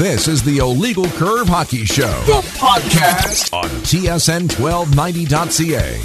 This is the Illegal Curve Hockey Show, the podcast on TSN1290.ca.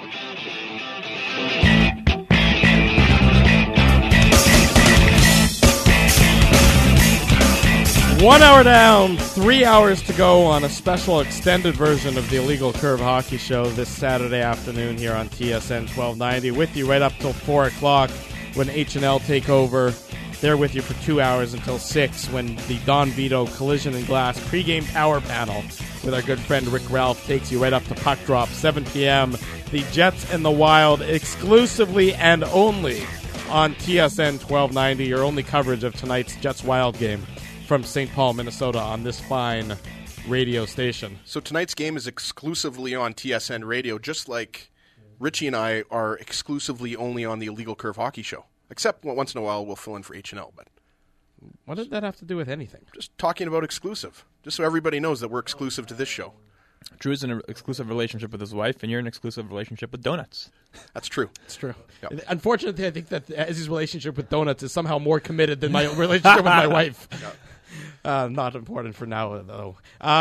1 hour down, 3 hours to go on a special extended version of the Illegal Curve Hockey Show this Saturday afternoon here on TSN 1290. With you right up till 4 o'clock when H&L take over. They're with you for 2 hours until 6 when the Don Vito Collision and Glass pregame power panel with our good friend Rick Ralph takes you right up to puck drop, 7 p.m. The Jets and the Wild exclusively and only on TSN 1290, your only coverage of tonight's Jets-Wild game from St. Paul, Minnesota on this fine radio station. So tonight's game is exclusively on TSN radio, just like Richie and I are exclusively only on the Illegal Curve Hockey Show. Except once in a while we'll fill in for H&L. But what did that have to do with anything? Just talking about exclusive. Just so everybody knows that we're exclusive to this show. Drew's in an exclusive relationship with his wife, and you're in an exclusive relationship with donuts. That's true. It's true. Yep. Unfortunately, I think that Ezzy's relationship with donuts is somehow more committed than my relationship with my wife. Yep. Not important for now, though.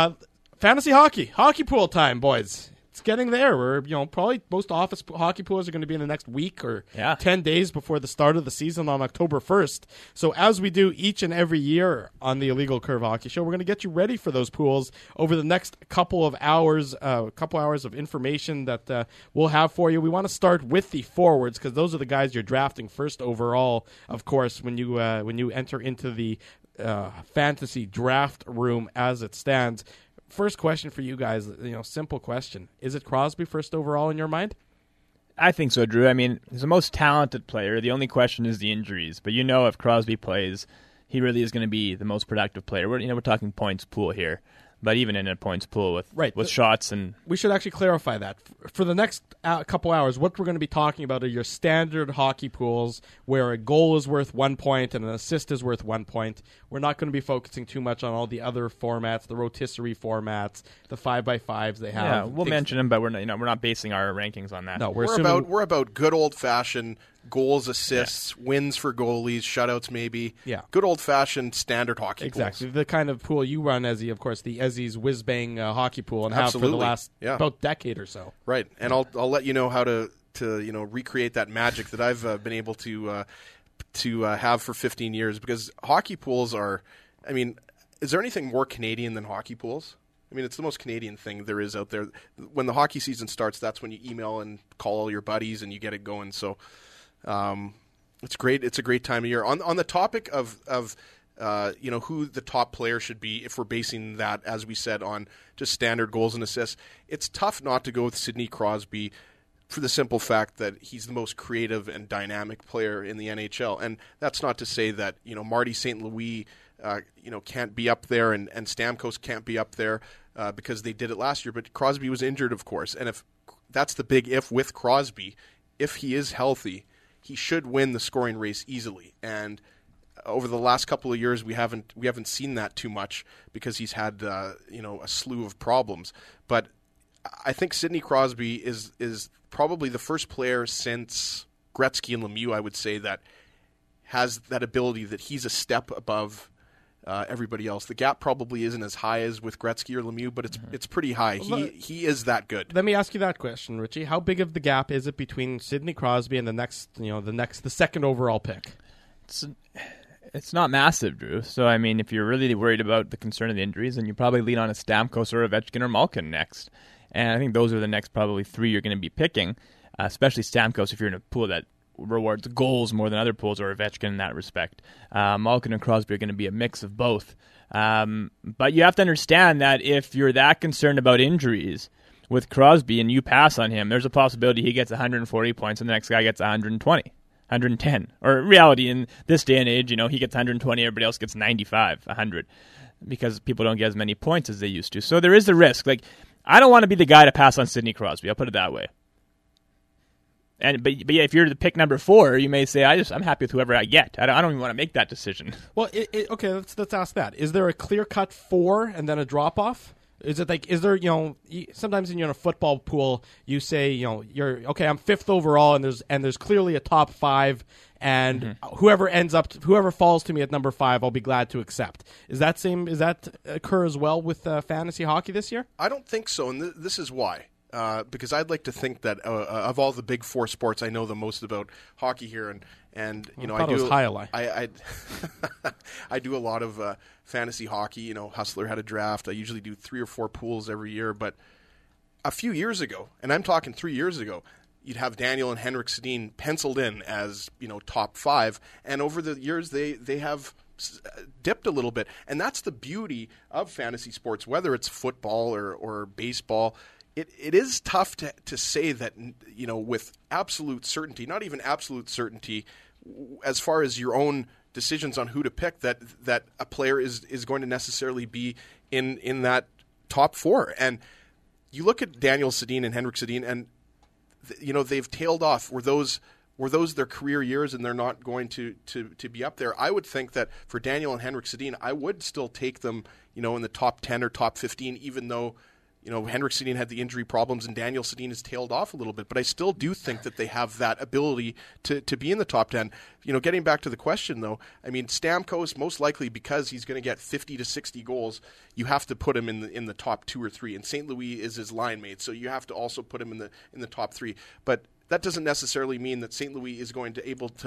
Fantasy hockey pool time, boys. It's getting there. We're, probably most office hockey pools are going to be in the next week or 10 days before the start of the season on October 1st. So as we do each and every year on the Illegal Curve Hockey Show, we're going to get you ready for those pools over the next couple of hours, of information that we'll have for you. We want to start with the forwards because those are the guys you're drafting first overall, of course, when you enter into the fantasy draft room as it stands. First question for you guys, simple question. Is it Crosby first overall in your mind? I think so, Drew. I mean, he's the most talented player. The only question is the injuries. But if Crosby plays, he really is going to be the most productive player. We're talking points pool here. But even in a points pool with shots and... We should actually clarify that. For the next couple hours, what we're going to be talking about are your standard hockey pools where a goal is worth 1 point and an assist is worth 1 point. We're not going to be focusing too much on all the other formats, the rotisserie formats, the 5x5s they have. Yeah, we'll mention them, but we're not basing our rankings on that. No, we're about good old-fashioned goals, assists, wins for goalies, shutouts maybe. Yeah. Good old-fashioned standard hockey Exactly. pools. The kind of pool you run, Ezzy, of course, the Ezzy's whiz-bang hockey pool and have for the last about decade or so. Right. And I'll let you know how to recreate that magic that I've been able to have for 15 years because hockey pools are, is there anything more Canadian than hockey pools? It's the most Canadian thing there is out there. When the hockey season starts, that's when you email and call all your buddies and you get it going. So it's great. It's a great time of year. On the topic of who the top player should be, if we're basing that, as we said, on just standard goals and assists, it's tough not to go with Sidney Crosby for the simple fact that he's the most creative and dynamic player in the NHL. And that's not to say that, Marty St. Louis, can't be up there and Stamkos can't be up there because they did it last year. But Crosby was injured, of course. And if that's the big if with Crosby, if he is healthy, he should win the scoring race easily. And over the last couple of years, we haven't seen that too much because he's had a slew of problems. But I think Sidney Crosby is probably the first player since Gretzky and Lemieux, I would say, that has that ability that he's a step above everybody else. The gap probably isn't as high as with Gretzky or Lemieux, but it's pretty high. He is that good. Let me ask you that question, Richie. How big of the gap is it between Sidney Crosby and the second overall pick? It's not massive, Drew. So, if you're really worried about the concern of the injuries, then you probably lean on a Stamkos or Ovechkin or Malkin next. And I think those are the next probably three you're going to be picking, especially Stamkos if you're in a pool that rewards goals more than other pools, or Ovechkin in that respect. Malkin and Crosby are going to be a mix of both. But you have to understand that if you're that concerned about injuries with Crosby and you pass on him, there's a possibility he gets 140 points and the next guy gets 120. 110. Or in reality, in this day and age, he gets 120, everybody else gets 95, 100, because people don't get as many points as they used to. So there is the risk. I don't want to be the guy to pass on Sidney Crosby. I'll put it that way. But if you're the pick number 4, you may say, I'm happy with whoever I get. I don't even want to make that decision. Well, okay, let's ask that. Is there a clear-cut 4 and then a drop-off? Is it like, is there, sometimes in a football pool, you say, you're okay, I'm 5th overall, and there's clearly a top 5, and whoever falls to me at number 5, I'll be glad to accept. Is that occur as well with fantasy hockey this year? I don't think so, and this is why. Because I'd like to think that of all the big 4 sports, I know the most about hockey here, and I do. I do a lot of fantasy hockey. Hustler had a draft. I usually do 3 or 4 pools every year. But a few years ago, and I'm talking 3 years ago, you'd have Daniel and Henrik Sedin penciled in as top 5, and over the years they have dipped a little bit, and that's the beauty of fantasy sports, whether it's football or baseball. It is tough to say that, with absolute certainty, not even absolute certainty, as far as your own decisions on who to pick, that a player is going to necessarily be in that top 4. And you look at Daniel Sedin and Henrik Sedin, and they've tailed off. Were those their career years, and they're not going to be up there? I would think that for Daniel and Henrik Sedin, I would still take them, in the top 10 or top 15, even though Henrik Sedin had the injury problems and Daniel Sedin has tailed off a little bit, but I still do think that they have that ability to be in the top 10. Getting back to the question, though, I mean, Stamkos, most likely because he's going to get 50 to 60 goals, you have to put him in the top 2 or 3, and St. Louis is his line mate, so you have to also put him in the top 3. But that doesn't necessarily mean that St. Louis is going to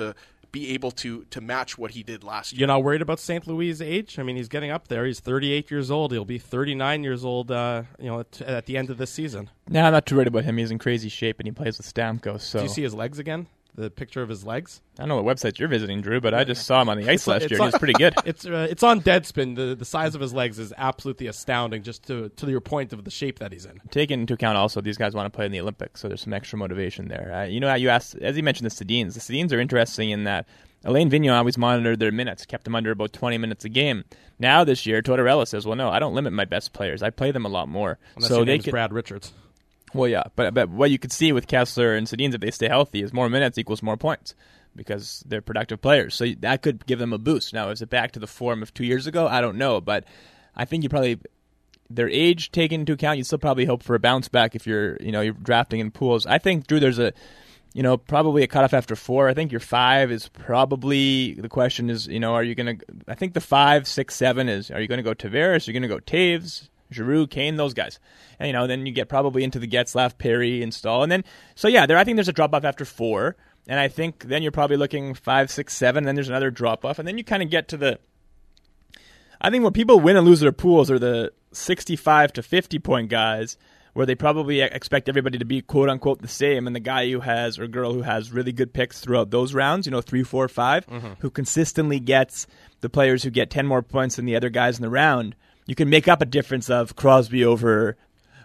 be able to match what he did last year. You're not worried about St. Louis' age? I mean, he's getting up there. He's 38 years old. He'll be 39 years old, at the end of this season. No, I'm not too worried about him. He's in crazy shape, and he plays with Stamkos. So. Do you see his legs again? The picture of his legs? I don't know what website you're visiting, Drew, but I just saw him on the ice last year. He was pretty good. It's on Deadspin. The size of his legs is absolutely astounding, just to your point of the shape that he's in. Taking into account also these guys want to play in the Olympics, so there's some extra motivation there. You asked, as you mentioned, the Sedins. The Sedins are interesting in that Alain Vigneault always monitored their minutes, kept them under about 20 minutes a game. Now this year, Tortorella says, well, no, I don't limit my best players. I play them a lot more. Unless your name's Brad Richards. Well, yeah, but what you could see with Kessler and Sedin, if they stay healthy, is more minutes equals more points because they're productive players. So that could give them a boost. Now, is it back to the form of 2 years ago? I don't know, but I think their age taken into account, you still probably hope for a bounce back if you're drafting in pools. I think, Drew, there's probably a cutoff after 4. I think your 5 is probably, the question is, are you going to, I think the 5, 6, 7 is, are you going to go Tavares? Are you going to go Taves? Giroux, Kane, those guys. And, then you get probably into the Getzlaf, Perry, and Stahl. And then, I think there's a drop-off after 4. And I think then you're probably looking 5, 6, 7. And then there's another drop-off. And then you kind of get to I think when people win and lose their pools are the 65 to 50-point guys where they probably expect everybody to be quote-unquote the same. And the guy who has, or girl who has really good picks throughout those rounds, 3, 4, 5, who consistently gets the players who get 10 more points than the other guys in the round, you can make up a difference of Crosby over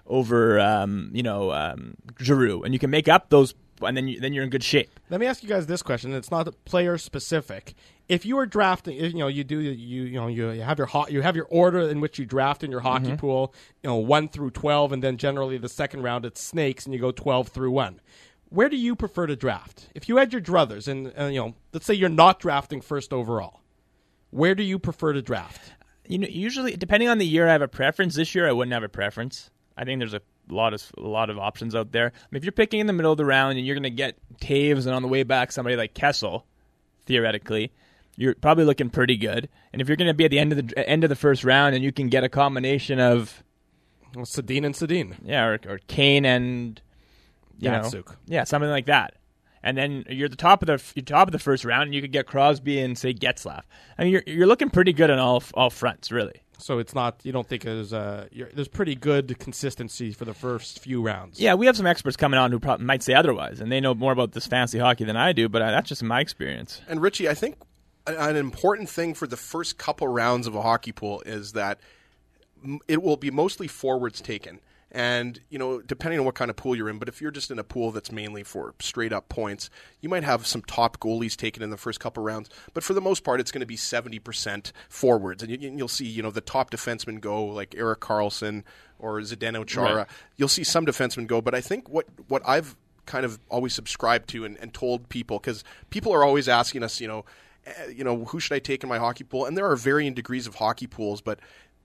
Giroux, and you can make up those, and then you're in good shape. Let me ask you guys this question. It's not player specific. If you were drafting, you have your order in which you draft in your hockey pool, 1 through 12, and then generally the second round it's snakes, and you go 12 through 1. Where do you prefer to draft? If you had your druthers, and let's say you're not drafting first overall, where do you prefer to draft? Usually, depending on the year, I have a preference. This year, I wouldn't have a preference. I think there's a lot of options out there. If you're picking in the middle of the round and you're going to get Taves, and on the way back, somebody like Kessel, theoretically, you're probably looking pretty good. And if you're going to be at the end of the first round and you can get a combination of Sedin and Sedin, or Kane and Datsuk, something like that. And then you're the top of the first round, and you could get Crosby and say Getzlaf. I mean, you're looking pretty good on all fronts, really. So it's not, you don't think there's pretty good consistency for the first few rounds. Yeah, we have some experts coming on who might say otherwise, and they know more about this fantasy hockey than I do. But that's just my experience. And Richie, I think an important thing for the first couple rounds of a hockey pool is that it will be mostly forwards taken. And, depending on what kind of pool you're in, but if you're just in a pool that's mainly for straight up points, you might have some top goalies taken in the first couple rounds. But for the most part, it's going to be 70% forwards. And you'll see, the top defensemen go, like Erik Karlsson or Zdeno Chara. Right. You'll see some defensemen go. But I think what I've kind of always subscribed to and told people, because people are always asking us, who should I take in my hockey pool? And there are varying degrees of hockey pools, but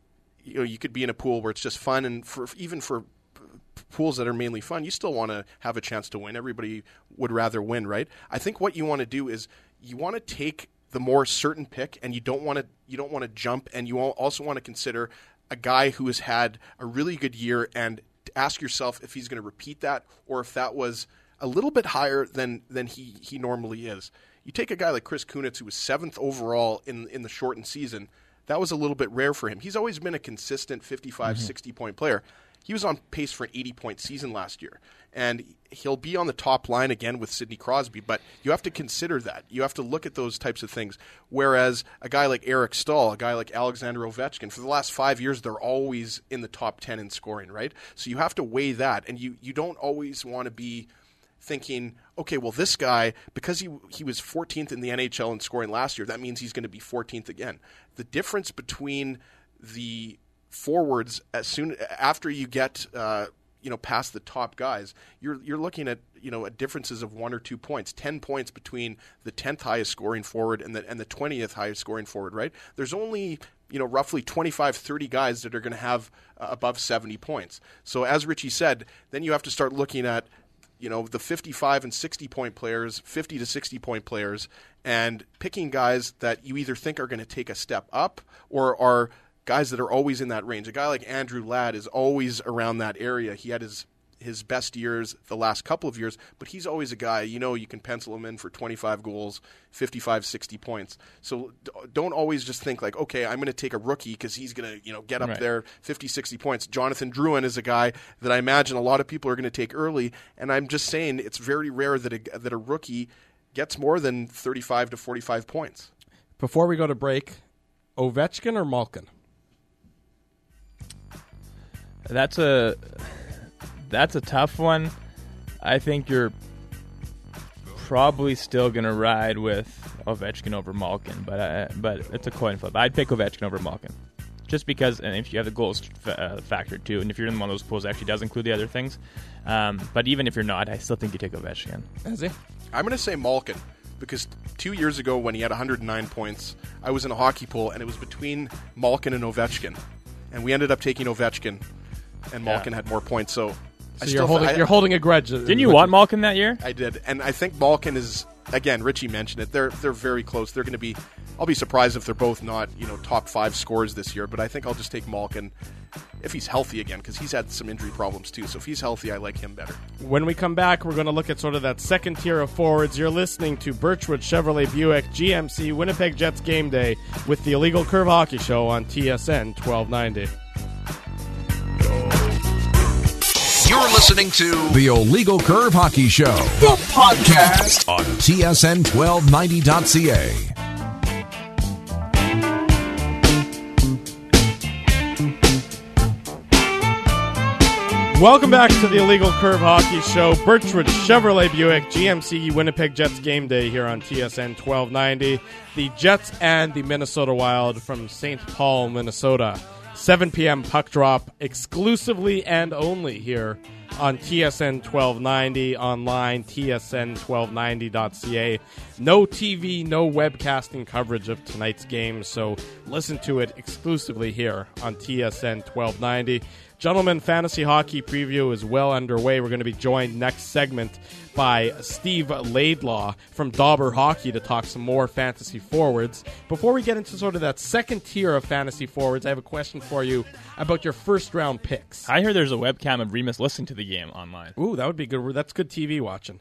you could be in a pool where it's just fun, and even for pools that are mainly fun, you still want to have a chance to win. Everybody would rather win, right? I think what you want to do is you want to take the more certain pick, and you don't want to jump, and you also want to consider a guy who has had a really good year and ask yourself if he's going to repeat that, or if that was a little bit higher than he normally is. You take a guy like Chris Kunitz, who was 7th overall in the shortened season. That was a little bit rare for him. He's always been a consistent 55, 60-point player. He was on pace for an 80-point season last year. And he'll be on the top line again with Sidney Crosby, but you have to consider that. You have to look at those types of things. Whereas a guy like Eric Staal, a guy like Alexander Ovechkin, for the last 5 years, they're always in the top 10 in scoring, right? So you have to weigh that. And you don't always want to be thinking, okay, well, this guy, because he was 14th in the NHL in scoring last year, that means he's going to be 14th again. The difference between the forwards after you get past the top guys, you're looking at differences of 1 or 2 points, 10 points between the 10th highest scoring forward and the 20th highest scoring forward, right? There's only roughly 25, 30 guys that are going to have above 70 points. So as Richie said, then you have to start looking at the 55 and 60-point players, 50 to 60-point players, and picking guys that you either think are going to take a step up or are guys that are always in that range. A guy like Andrew Ladd is always around that area. He had his best years the last couple of years, but he's always a guy, you can pencil him in for 25 goals, 55, 60 points. So don't always just think like, okay, I'm going to take a rookie because he's going to, get up there 50, 60 points. Jonathan Drouin is a guy that I imagine a lot of people are going to take early, and I'm just saying it's very rare that a rookie gets more than 35 to 45 points. Before we go to break, Ovechkin or Malkin? That's a tough one. I think you're probably still going to ride with Ovechkin over Malkin, but it's a coin flip. I'd pick Ovechkin over Malkin. Just because, and if you have the goals factor too, and if you're in one of those pools that actually does include the other things. But even if you're not, I still think you take Ovechkin. Is he? I'm going to say Malkin, because 2 years ago when he had 109 points, I was in a hockey pool, and it was between Malkin and Ovechkin. And we ended up taking Ovechkin, and Malkin had more points, so you're holding a grudge. Didn't you want Malkin that year? I did, and I think Malkin is, again, Richie mentioned it, they're very close. They're going to be, I'll be surprised if they're both not, top 5 scorers this year, but I think I'll just take Malkin if he's healthy again, because he's had some injury problems too, so if he's healthy, I like him better. When we come back, we're going to look at sort of that second tier of forwards. You're listening to Birchwood Chevrolet Buick GMC Winnipeg Jets Game Day with the Illegal Curve Hockey Show on TSN 1290. You're listening to The Illegal Curve Hockey Show, the podcast on TSN1290.ca. Welcome back to the Illegal Curve Hockey Show. Birchwood Chevrolet Buick GMC Winnipeg Jets Game Day here on TSN 1290. The Jets and the Minnesota Wild from St. Paul, Minnesota. 7 p.m. puck drop exclusively and only here on TSN 1290, online, TSN1290.ca. No TV, no webcasting coverage of tonight's game, so listen to it exclusively here on TSN 1290. Gentlemen, fantasy hockey preview is well underway. We're going to be joined next segment by Steve Laidlaw from Dauber Hockey to talk some more fantasy forwards. Before we get into sort of that second tier of fantasy forwards, I have a question for you about your first-round picks. I hear there's a webcam of Remus listening to the game online. Ooh, that would be good. That's good TV watching.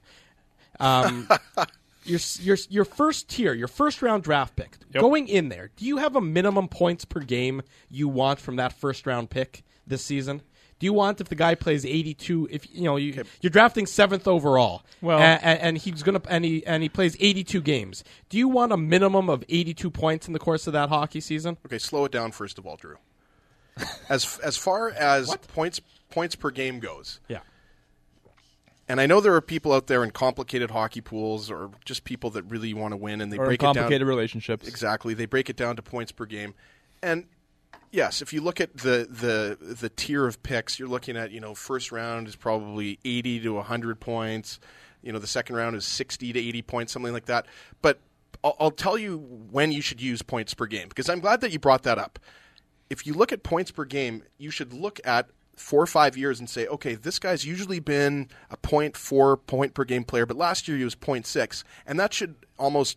Your first tier, your first-round draft pick, going in there, do you have a minimum points per game you want from that first-round pick this season? Do you want, if the guy plays 82, if you're drafting 7th overall, and he's he plays 82 games, do you want a minimum of 82 points in the course of that hockey season? Okay, slow it down first of all, Drew. As far as points per game goes, yeah. And I know there are people out there in complicated hockey pools, or just people that really want to win, and they break it down. Complicated relationships. Exactly, they break it down to points per game, and yes, if you look at the tier of picks, you're looking at, first round is probably 80 to 100 points. The second round is 60 to 80 points, something like that. But I'll tell you when you should use points per game, because I'm glad that you brought that up. if you look at points per game, you should look at 4 or 5 years and say, okay, this guy's usually been a 0.4 point per game player, but last year he was 0.6. And that should almost,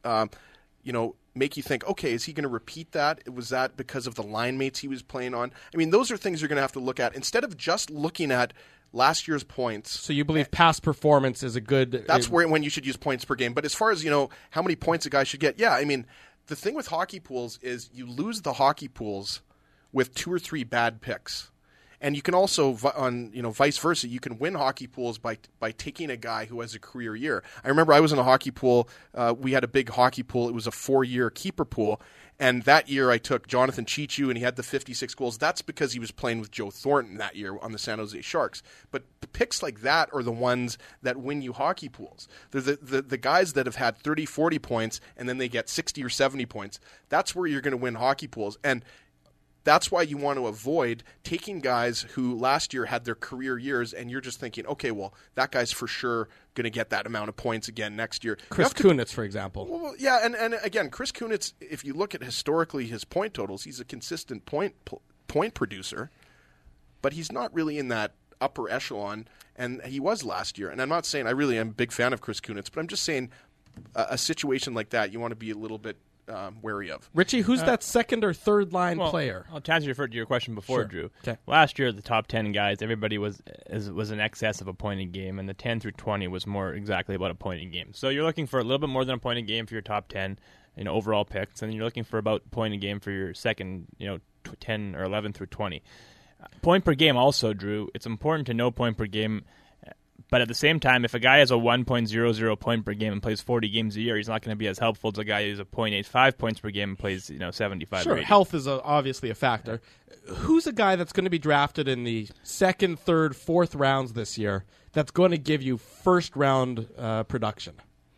make you think, okay, is he going to repeat that? Was that because of the line mates he was playing on? I mean, those are things you're going to have to look at instead of just looking at last year's points. So you believe past performance is a good... That's when you should use points per game. But as far as, how many points a guy should get, yeah, I mean, the thing with hockey pools is you lose the hockey pools with 2 or 3 bad picks. And you can also, vice versa, you can win hockey pools by taking a guy who has a career year. I remember I was in a hockey pool. We had a big hockey pool. It was a 4-year keeper pool. And that year I took Jonathan Chichu, and he had the 56 goals. That's because he was playing with Joe Thornton that year on the San Jose Sharks. But picks like that are the ones that win you hockey pools. They're the guys that have had 30, 40 points, and then they get 60 or 70 points. That's where you're going to win hockey pools. And that's why you want to avoid taking guys who last year had their career years, and you're just thinking, okay, well, that guy's for sure going to get that amount of points again next year. Chris Kunitz, for example. Well, yeah, and again, Chris Kunitz, if you look at historically his point totals, he's a consistent point producer, but he's not really in that upper echelon, and he was last year. And I'm not saying I really am a big fan of Chris Kunitz, but I'm just saying a situation like that, you want to be a little bit wary of. Richie, who's that second or third line player? To answer your question before, sure. Drew. Okay. Last year, the top 10 guys, everybody was in excess of a point a game, and the 10 through 20 was more exactly about a point a game. So you're looking for a little bit more than a point a game for your top 10, overall picks, and then you're looking for about a point a game for your second, 10 or 11 through 20. Point per game also, Drew. It's important to know point per game. But at the same time, if a guy has a 1.00 point per game and plays 40 games a year, he's not going to be as helpful as a guy who's a 0.85 points per game and plays 75 Sure, or 80. health is obviously a factor. Who's a guy that's going to be drafted in the second, third, fourth rounds this year that's going to give you first-round production?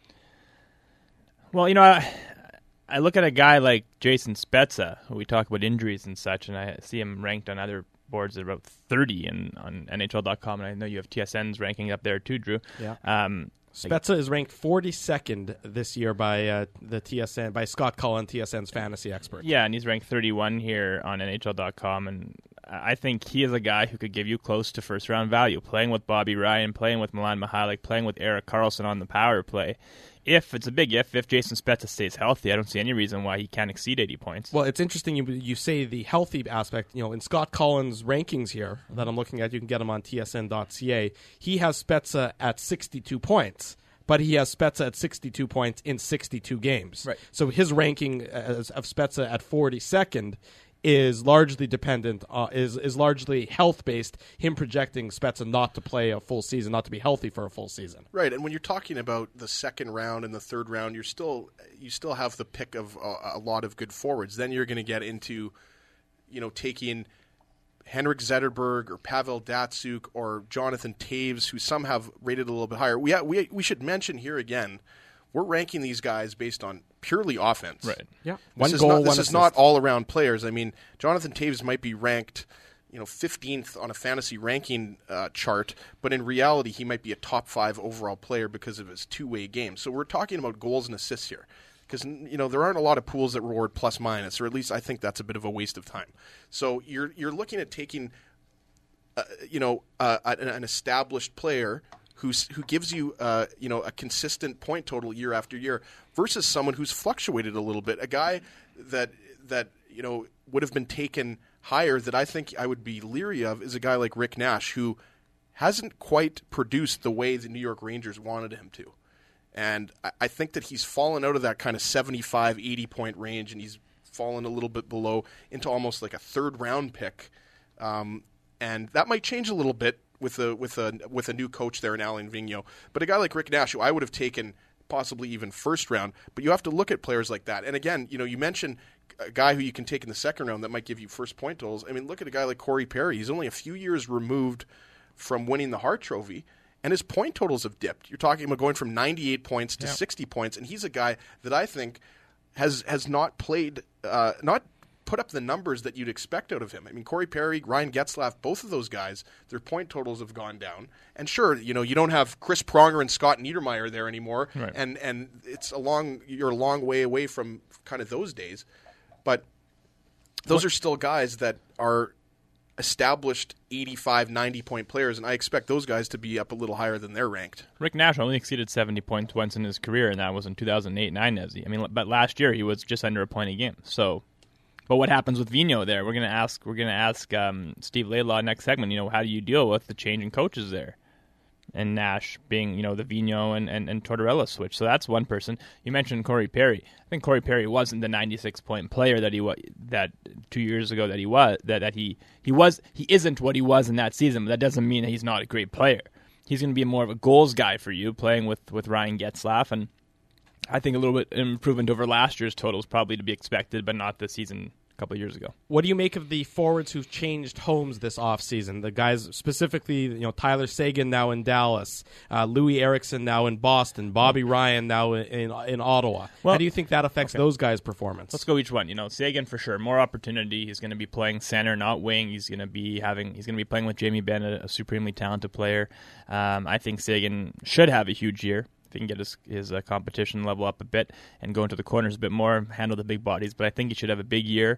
Well, I look at a guy like Jason Spezza, who we talk about injuries and such, and I see him ranked on other boards at about 30 on NHL.com, and I know you have TSN's ranking up there too, Drew. Yeah. Spezza is ranked 42nd this year by the TSN, by Scott Cullen, TSN's fantasy expert. Yeah, and he's ranked 31 here on NHL.com, and I think he is a guy who could give you close to first-round value, playing with Bobby Ryan, playing with Milan Mihalik, playing with Erik Karlsson on the power play. If it's a big if Jason Spezza stays healthy, I don't see any reason why he can't exceed 80 points. Well, it's interesting you say the healthy aspect. In Scott Collins' rankings here that I'm looking at, you can get them on tsn.ca. He has Spezza at 62 points, but he has Spezza at 62 points in 62 games. Right. So his ranking of Spezza at 42nd is largely dependent, is largely health-based, him projecting Spezza not to play a full season, not to be healthy for a full season. Right, and when you're talking about the second round and the third round, you still have the pick of a lot of good forwards. Then you're going to get into, taking Henrik Zetterberg or Pavel Datsyuk or Jonathan Toews, who some have rated a little bit higher. We should mention here again, we're ranking these guys based on purely offense. Right. Yeah. This is not all-around players. I mean, Jonathan Toews might be ranked, 15th on a fantasy ranking chart, but in reality, he might be a top 5 overall player because of his two-way game. So we're talking about goals and assists here, because there aren't a lot of pools that reward plus-minus, or at least I think that's a bit of a waste of time. So you're looking at taking, an established player who gives you a consistent point total year after year versus someone who's fluctuated a little bit, a guy that would have been taken higher that I think I would be leery of is a guy like Rick Nash, who hasn't quite produced the way the New York Rangers wanted him to. And I think that he's fallen out of that kind of 75, 80 point range, and he's fallen a little bit below into almost like a third round pick. And that might change a little bit with a new coach there in Alain Vigneault. But a guy like Rick Nash, who I would have taken possibly even first round, but you have to look at players like that. And again, you mentioned a guy who you can take in the second round that might give you first point totals. I mean, look at a guy like Corey Perry. He's only a few years removed from winning the Hart Trophy, and his point totals have dipped. You're talking about going from 98 points to 60 points, and he's a guy that I think has not played, not put up the numbers that you'd expect out of him. I mean, Corey Perry, Ryan Getzlaf, both of those guys, their point totals have gone down. And sure, you don't have Chris Pronger and Scott Niedermayer there anymore, right. and you're a long way away from kind of those days. But those are still guys that are established 85, 90-point players, and I expect those guys to be up a little higher than they're ranked. Rick Nash only exceeded 70 points once in his career, and that was in 2008-9, Nezzy. I mean, but last year he was just under a point a game. So, but what happens with Vigneault there? We're gonna ask Steve Laidlaw next segment. How do you deal with the change in coaches there? And Nash being, the Vigneault and Tortorella switch. So that's one person. You mentioned Corey Perry. I think Corey Perry wasn't the 96-point player that he was 2 years ago he isn't what he was in that season, but that doesn't mean that he's not a great player. He's going to be more of a goals guy for you, playing with Ryan Getzlaf, and I think a little bit improvement over last year's total is probably to be expected, but not this season. Couple of years ago. What do you make of the forwards who've changed homes this offseason? The guys specifically, Tyler Seguin now in Dallas, Louis Eriksson now in Boston, Bobby Ryan now in Ottawa. How do you think that affects those guys' performance? Let's go each one. Seguin for sure, more opportunity. He's going to be playing center, not wing. He's going to be playing with Jamie Benn, a supremely talented player. I think Seguin should have a huge year. If he can get his competition level up a bit and go into the corners a bit more, handle the big bodies. But I think he should have a big year.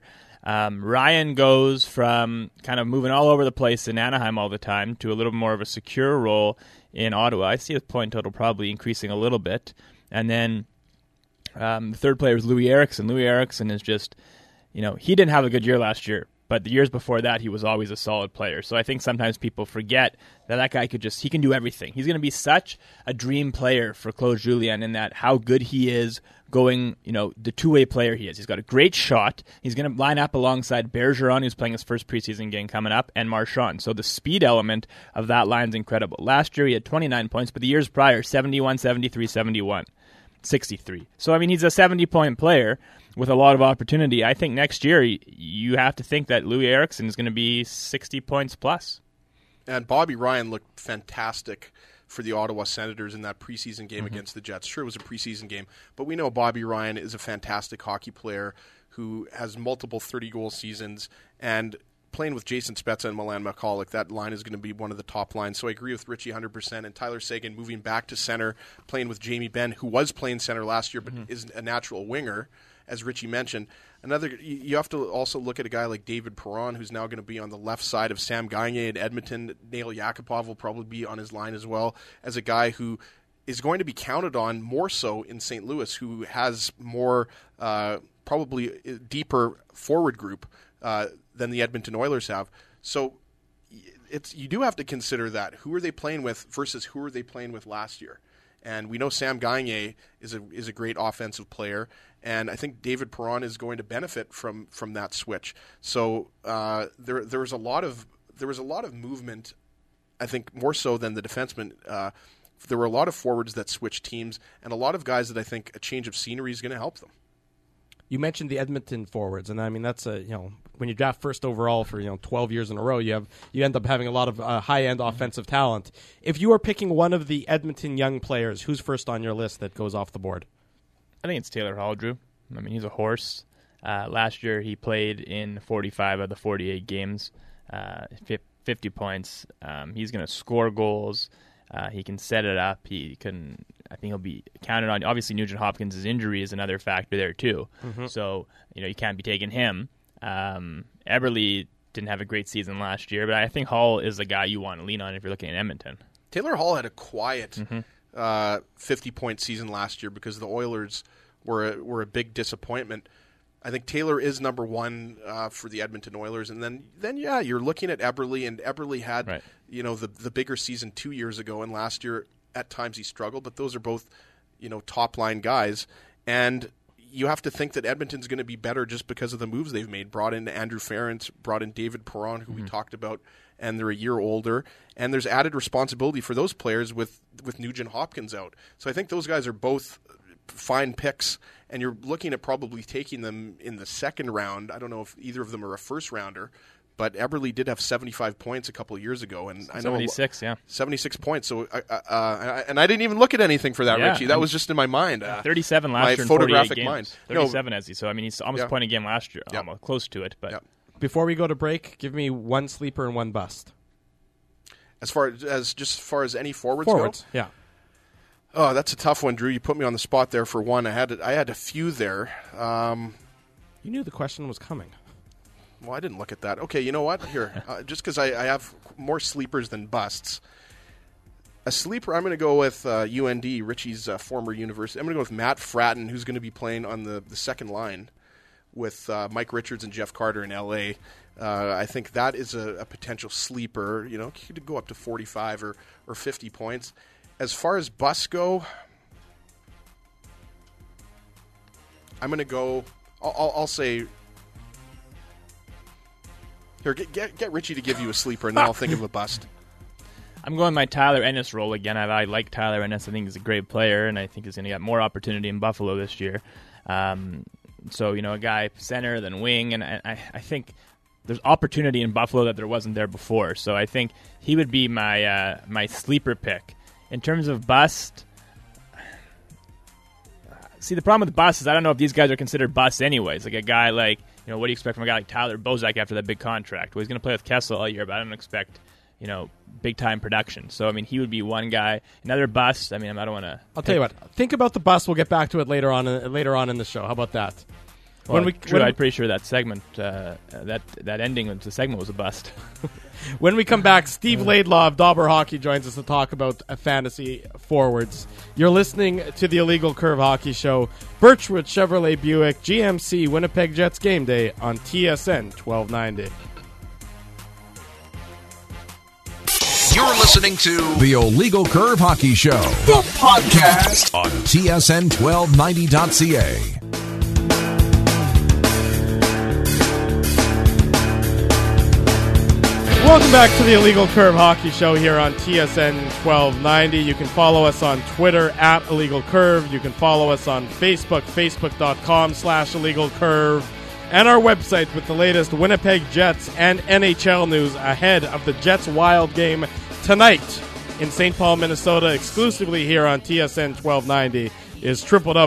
Ryan goes from kind of moving all over the place in Anaheim all the time to a little more of a secure role in Ottawa. I see his point total probably increasing a little bit. And then the third player is Louis Eriksson. Louis Eriksson is just, he didn't have a good year last year. But the years before that, he was always a solid player. So I think sometimes people forget that guy he can do everything. He's going to be such a dream player for Claude Julien in that how good he is going, the two-way player he is. He's got a great shot. He's going to line up alongside Bergeron, who's playing his first preseason game coming up, and Marchand. So the speed element of that line is incredible. Last year he had 29 points, but the years prior, 71, 73, 71, 63. So, he's a 70-point player with a lot of opportunity. I think next year you have to think that Louis Eriksson is going to be 60 points plus. And Bobby Ryan looked fantastic for the Ottawa Senators in that preseason game against the Jets. Sure, it was a preseason game, but we know Bobby Ryan is a fantastic hockey player who has multiple 30-goal seasons, and playing with Jason Spezza and Milan Michalek, that line is going to be one of the top lines. So I agree with Richie 100%. And Tyler Seguin moving back to center, playing with Jamie Benn, who was playing center last year but is a natural winger, as Richie mentioned. You have to also look at a guy like David Perron, who's now going to be on the left side of Sam Gagner in Edmonton. Nail Yakupov will probably be on his line as well, as a guy who is going to be counted on more so in St. Louis, who has more probably deeper forward group than the Edmonton Oilers have. So you do have to consider that. Who are they playing with versus who are they playing with last year? And we know Sam Gagner is a great offensive player, and I think David Perron is going to benefit from that switch. So there was a lot of movement. I think more so than the defensemen. There were a lot of forwards that switched teams, and a lot of guys that I think a change of scenery is going to help them. You mentioned the Edmonton forwards, and that's when you draft first overall for 12 years in a row, you end up having a lot of high-end offensive talent. If you are picking one of the Edmonton young players, who's first on your list that goes off the board? I think it's Taylor Hall, Drew. He's a horse. Last year he played in 45 of the 48 games, 50 points. He's going to score goals. He can set it up. I think he'll be counted on. Obviously, Nugent Hopkins' injury is another factor there too. So you can't be taking him. Eberle didn't have a great season last year, but I think Hall is the guy you want to lean on if you're looking at Edmonton. Taylor Hall had a quiet 50-point season last year because the Oilers were a big disappointment. I think Taylor is number one for the Edmonton Oilers, and then you're looking at Eberle, and Eberle had the bigger season 2 years ago, and last year at times he struggled, but those are both top line guys, and you have to think that Edmonton's going to be better just because of the moves they've made. Brought in Andrew Ference, brought in David Perron, who we talked about, and they're a year older, and there's added responsibility for those players with Nugent Hopkins out. So I think those guys are both fine picks, and you're looking at probably taking them in the second round. I don't know if either of them are a first rounder, but Eberle did have 75 points a couple of years ago, and 76, 76 points. So, and I didn't even look at anything for that, Richie. That was just in my mind. 37 last year in 48 games. 37 as he. So he's almost a point a game last year, almost close to it. But before we go to break, give me one sleeper and one bust. As far as any forwards go? Yeah. Oh, that's a tough one, Drew. You put me on the spot there for one. I had a few there. You knew the question was coming. Well, I didn't look at that. Okay, you know what? Here, just because I have more sleepers than busts. A sleeper, I'm going to go with UND, Richie's former university. I'm going to go with Matt Fratton, who's going to be playing on the second line with Mike Richards and Jeff Carter in L.A. I think that is a potential sleeper. You know, he could go up to 45 or 50 points. As far as busts go, I'm going to go. I'll say. Here, get Richie to give you a sleeper, and then I'll think of a bust. I'm going my Tyler Ennis role again. I like Tyler Ennis. I think he's a great player, and I think he's going to get more opportunity in Buffalo this year. So, a guy center, then wing, and I think there's opportunity in Buffalo that there wasn't there before. So I think he would be my my sleeper pick. In terms of bust, see, the problem with bust is I don't know if these guys are considered busts anyways. Like a guy like, what do you expect from a guy like Tyler Bozak after that big contract? Well, he's going to play with Kessel all year, but I don't expect, big-time production. So, he would be one guy. Another bust, I don't want to... I'll tell you what. Think about the bust. We'll get back to it later on in the show. How about that? Well, I'm pretty sure that segment, that ending of the segment was a bust. When we come back, Steve Laidlaw of Dauber Hockey joins us to talk about fantasy forwards. You're listening to the Illegal Curve Hockey Show. Birchwood Chevrolet Buick GMC Winnipeg Jets game day on TSN 1290. You're listening to the Illegal Curve Hockey Show, the podcast on TSN1290.ca. Welcome back to the Illegal Curve Hockey Show here on TSN 1290. You can follow us on Twitter at Illegal Curve. You can follow us on Facebook, facebook.com/Illegal Curve. And our website with the latest Winnipeg Jets and NHL news ahead of the Jets Wild game tonight in St. Paul, Minnesota, exclusively here on TSN 1290 is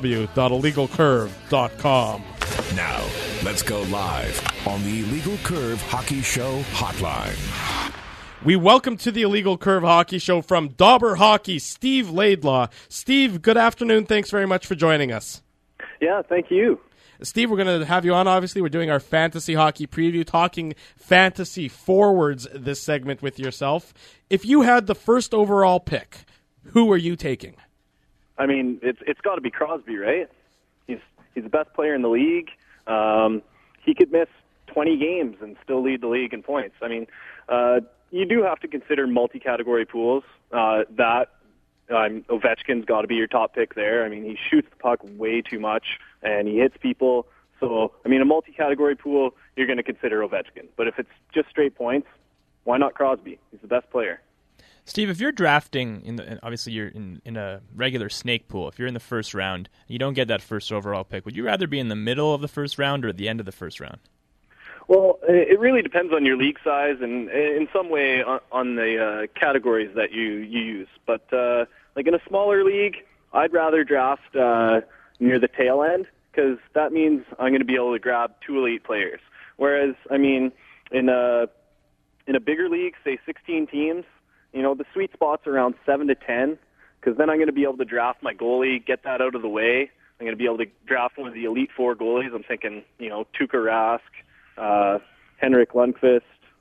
www.illegalcurve.com. Now, let's go live on the Illegal Curve Hockey Show hotline. We welcome to the Illegal Curve Hockey Show from Dauber Hockey, Steve Laidlaw. Steve, good afternoon. Thanks very much for joining us. Yeah, thank you. Steve, we're going to have you on, obviously. We're doing our fantasy hockey preview, talking fantasy forwards this segment with yourself. If you had the first overall pick, who are you taking? It's got to be Crosby, right? He's the best player in the league. He could miss 20 games and still lead the league in points. You do have to consider multi-category pools. Ovechkin's got to be your top pick there. He shoots the puck way too much, and he hits people. So, a multi-category pool, you're going to consider Ovechkin. But if it's just straight points, why not Crosby? He's the best player. Steve, if you're drafting, obviously you're in a regular snake pool, if you're in the first round, you don't get that first overall pick, would you rather be in the middle of the first round or at the end of the first round? Well, it really depends on your league size and in some way on the categories that you use. But like in a smaller league, I'd rather draft near the tail end because that means I'm going to be able to grab 2 elite players. Whereas, in a bigger league, say 16 teams, the sweet spot's around 7 to 10 because then I'm going to be able to draft my goalie, get that out of the way. I'm going to be able to draft one of the elite 4 goalies. I'm thinking, Tuukka Rask, Henrik Lundqvist,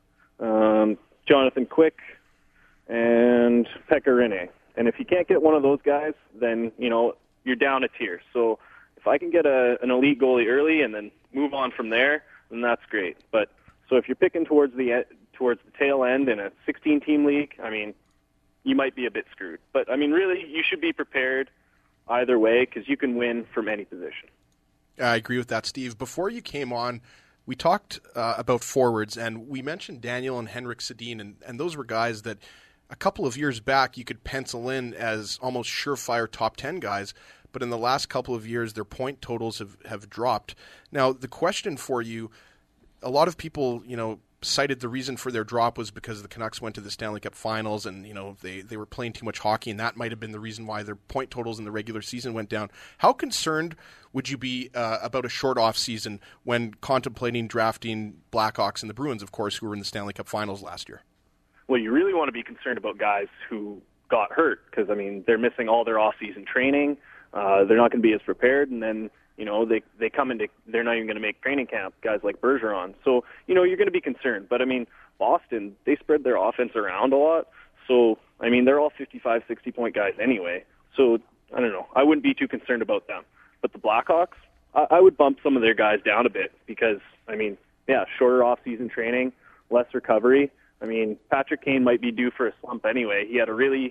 Jonathan Quick, and Pekka Rinne. And if you can't get one of those guys, then, you're down a tier. So if I can get an elite goalie early and then move on from there, then that's great. But so if you're picking towards the tail end in a 16-team league, you might be a bit screwed. But, really, you should be prepared either way because you can win from any position. I agree with that, Steve. Before you came on, we talked about forwards, and we mentioned Daniel and Henrik Sedin, and those were guys that a couple of years back you could pencil in as almost surefire top 10 guys, but in the last couple of years their point totals have dropped. Now, the question for you, a lot of people, cited the reason for their drop was because the Canucks went to the Stanley Cup Finals and, they were playing too much hockey, and that might have been the reason why their point totals in the regular season went down. How concerned would you be about a short off season when contemplating drafting Blackhawks and the Bruins, of course, who were in the Stanley Cup Finals last year? Well, you really want to be concerned about guys who got hurt because, they're missing all their off-season training. They're not going to be as prepared, and then they come into, they're not even going to make training camp, guys like Bergeron. So, you're going to be concerned. But, I mean, Boston, they spread their offense around a lot. So, I mean, they're all 55, 60-point guys anyway. So, I don't know. I wouldn't be too concerned about them. But the Blackhawks, I would bump some of their guys down a bit because, I mean, shorter off-season training, less recovery. I mean, Patrick Kane might be due for a slump anyway. He had a really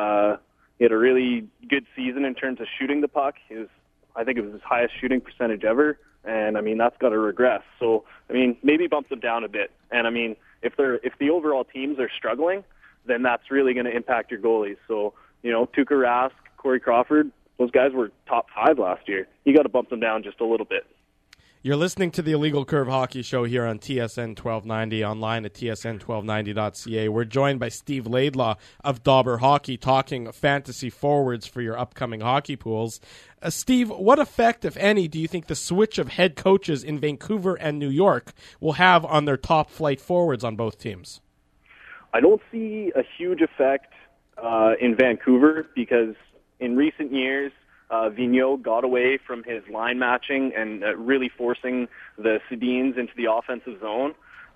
good season in terms of shooting the puck. I think it was his highest shooting percentage ever, and I mean that's got to regress. So I mean maybe bump them down a bit. And I mean if the overall teams are struggling, then that's really going to impact your goalies. So Tuukka Rask, Corey Crawford, those guys were top 5 last year. You got to bump them down just a little bit. You're listening to the Illegal Curve Hockey Show here on TSN 1290, online at tsn1290.ca. We're joined by Steve Laidlaw of Dauber Hockey, talking fantasy forwards for your upcoming hockey pools. Steve, what effect, if any, do you think the switch of head coaches in Vancouver and New York will have on their top flight forwards on both teams? I don't see a huge effect in Vancouver because in recent years, Vigneault got away from his line matching and really forcing the Sedins into the offensive zone.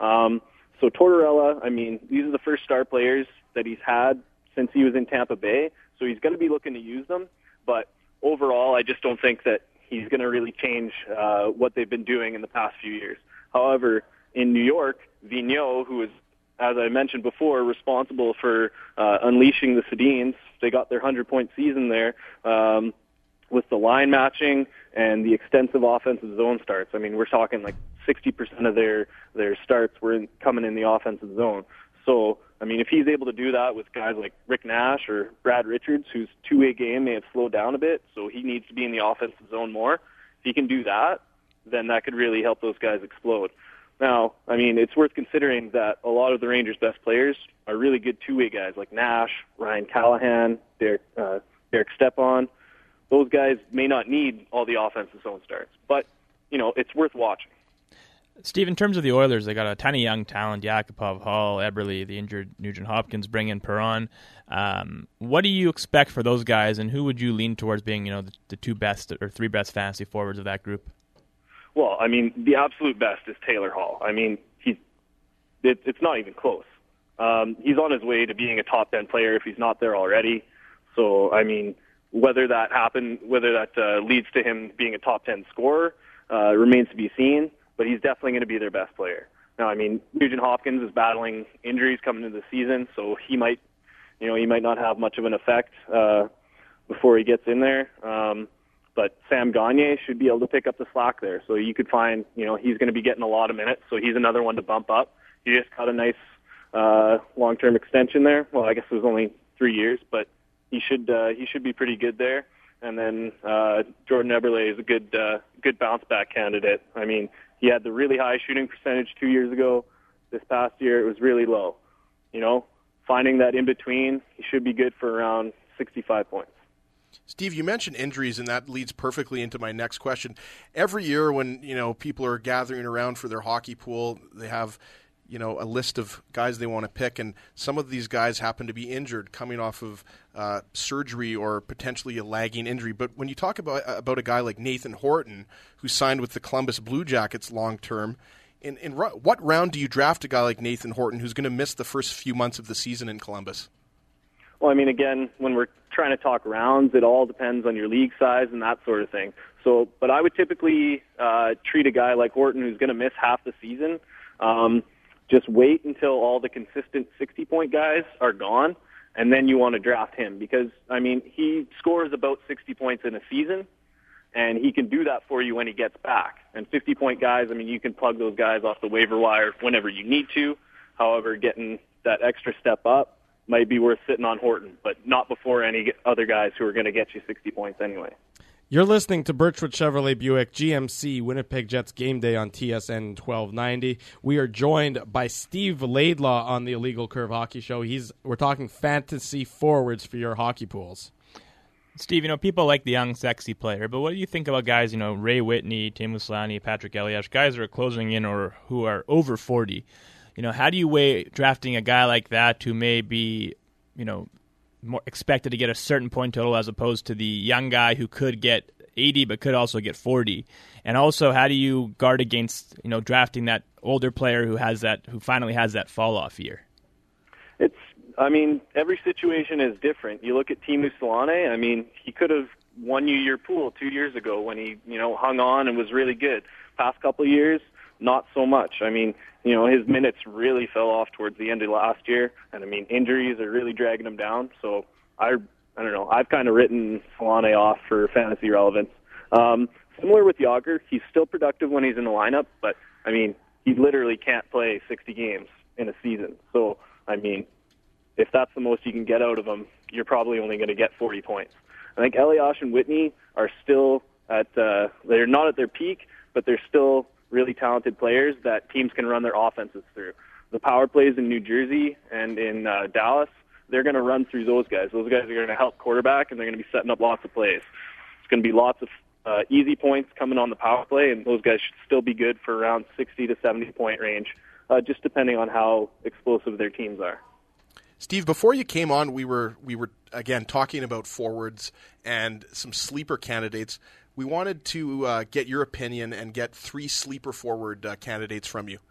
So Tortorella, I mean, these are the first star players that he's had since he was in Tampa Bay, so he's going to be looking to use them. But overall, I just don't think that he's going to really change what they've been doing in the past few years. However, in New York, Vigneault, who is, as I mentioned before, responsible for unleashing the Sedins, they got their 100-point season there, with the line matching and the extensive offensive zone starts. I mean, we're talking like 60% of their starts were coming in the offensive zone. So, I mean, if he's able to do that with guys like Rick Nash or Brad Richards, whose two-way game may have slowed down a bit, so he needs to be in the offensive zone more. If he can do that, then that could really help those guys explode. Now, I mean, it's worth considering that a lot of the Rangers' best players are really good two-way guys like Nash, Ryan Callahan, Derek Stepan. Those guys may not need all the offensive zone starts, but, it's worth watching. Steve, in terms of the Oilers, they got a ton of young talent, Yakupov, Hall, Eberle, the injured Nugent Hopkins, bring in Perron. What do you expect for those guys, and who would you lean towards being, the 2 best or 3 best fantasy forwards of that group? Well, I mean, the absolute best is Taylor Hall. I mean, it's not even close. He's on his way to being a top 10 player if he's not there already. So, I mean, whether that leads to him being a top 10 scorer remains to be seen, but he's definitely going to be their best player. Now, I mean, Nugent Hopkins is battling injuries coming into the season, so he might not have much of an effect before he gets in there. But Sam Gagner should be able to pick up the slack there. So you could find, he's going to be getting a lot of minutes, so he's another one to bump up. He just got a nice long-term extension there. Well, I guess it was only 3 years, but he should be pretty good there. And then Jordan Eberle is a good bounce back candidate. I mean, he had the really high shooting percentage 2 years ago. This past year it was really low. Finding that in between, he should be good for around 65 points. Steve, you mentioned injuries, and that leads perfectly into my next question. Every year when, people are gathering around for their hockey pool, they have, a list of guys they want to pick, and some of these guys happen to be injured, coming off of surgery or potentially a lagging injury. But when you talk about a guy like Nathan Horton, who signed with the Columbus Blue Jackets long-term, in what round do you draft a guy like Nathan Horton who's going to miss the first few months of the season in Columbus? Well, I mean, again, when we're trying to talk rounds, it all depends on your league size and that sort of thing. So, but I would typically treat a guy like Horton who's going to miss half the season. Just wait until all the consistent 60-point guys are gone, and then you want to draft him because, I mean, he scores about 60 points in a season, and he can do that for you when he gets back. And 50-point guys, I mean, you can plug those guys off the waiver wire whenever you need to. However, getting that extra step up might be worth sitting on Horton, but not before any other guys who are going to get you 60 points anyway. You're listening to Birchwood Chevrolet Buick GMC Winnipeg Jets Game Day on TSN 1290. We are joined by Steve Laidlaw on the Illegal Curve Hockey Show. We're talking fantasy forwards for your hockey pools. Steve, people like the young, sexy player, but what do you think about guys, Ray Whitney, Teemu Selanne, Patrick Elias, guys that are closing in or who are over 40? How do you weigh drafting a guy like that who may be, more expected to get a certain point total as opposed to the young guy who could get 80 but could also get 40? And also, how do you guard against drafting that older player who finally has that fall off year? Every situation is different. You look at Teemu Selanne. He could have won you your pool 2 years ago when he hung on and was really good. Past couple of years, not so much. His minutes really fell off towards the end of last year, and injuries are really dragging him down. So I don't know. I've kind of written Selanne off for fantasy relevance. Similar with Jágr, he's still productive when he's in the lineup, but he literally can't play 60 games in a season. So if that's the most you can get out of him, you're probably only going to get 40 points. I think Elias and Whitney are still they're not at their peak, but they're still really talented players that teams can run their offenses through. The power plays in New Jersey and in Dallas, they're going to run through those guys. Those guys are going to help quarterback, and they're going to be setting up lots of plays. It's going to be lots of easy points coming on the power play, and those guys should still be good for around 60 to 70-point range, just depending on how explosive their teams are. Steve, before you came on, we were again talking about forwards and some sleeper candidates. We wanted to get your opinion and get 3 sleeper forward candidates from you.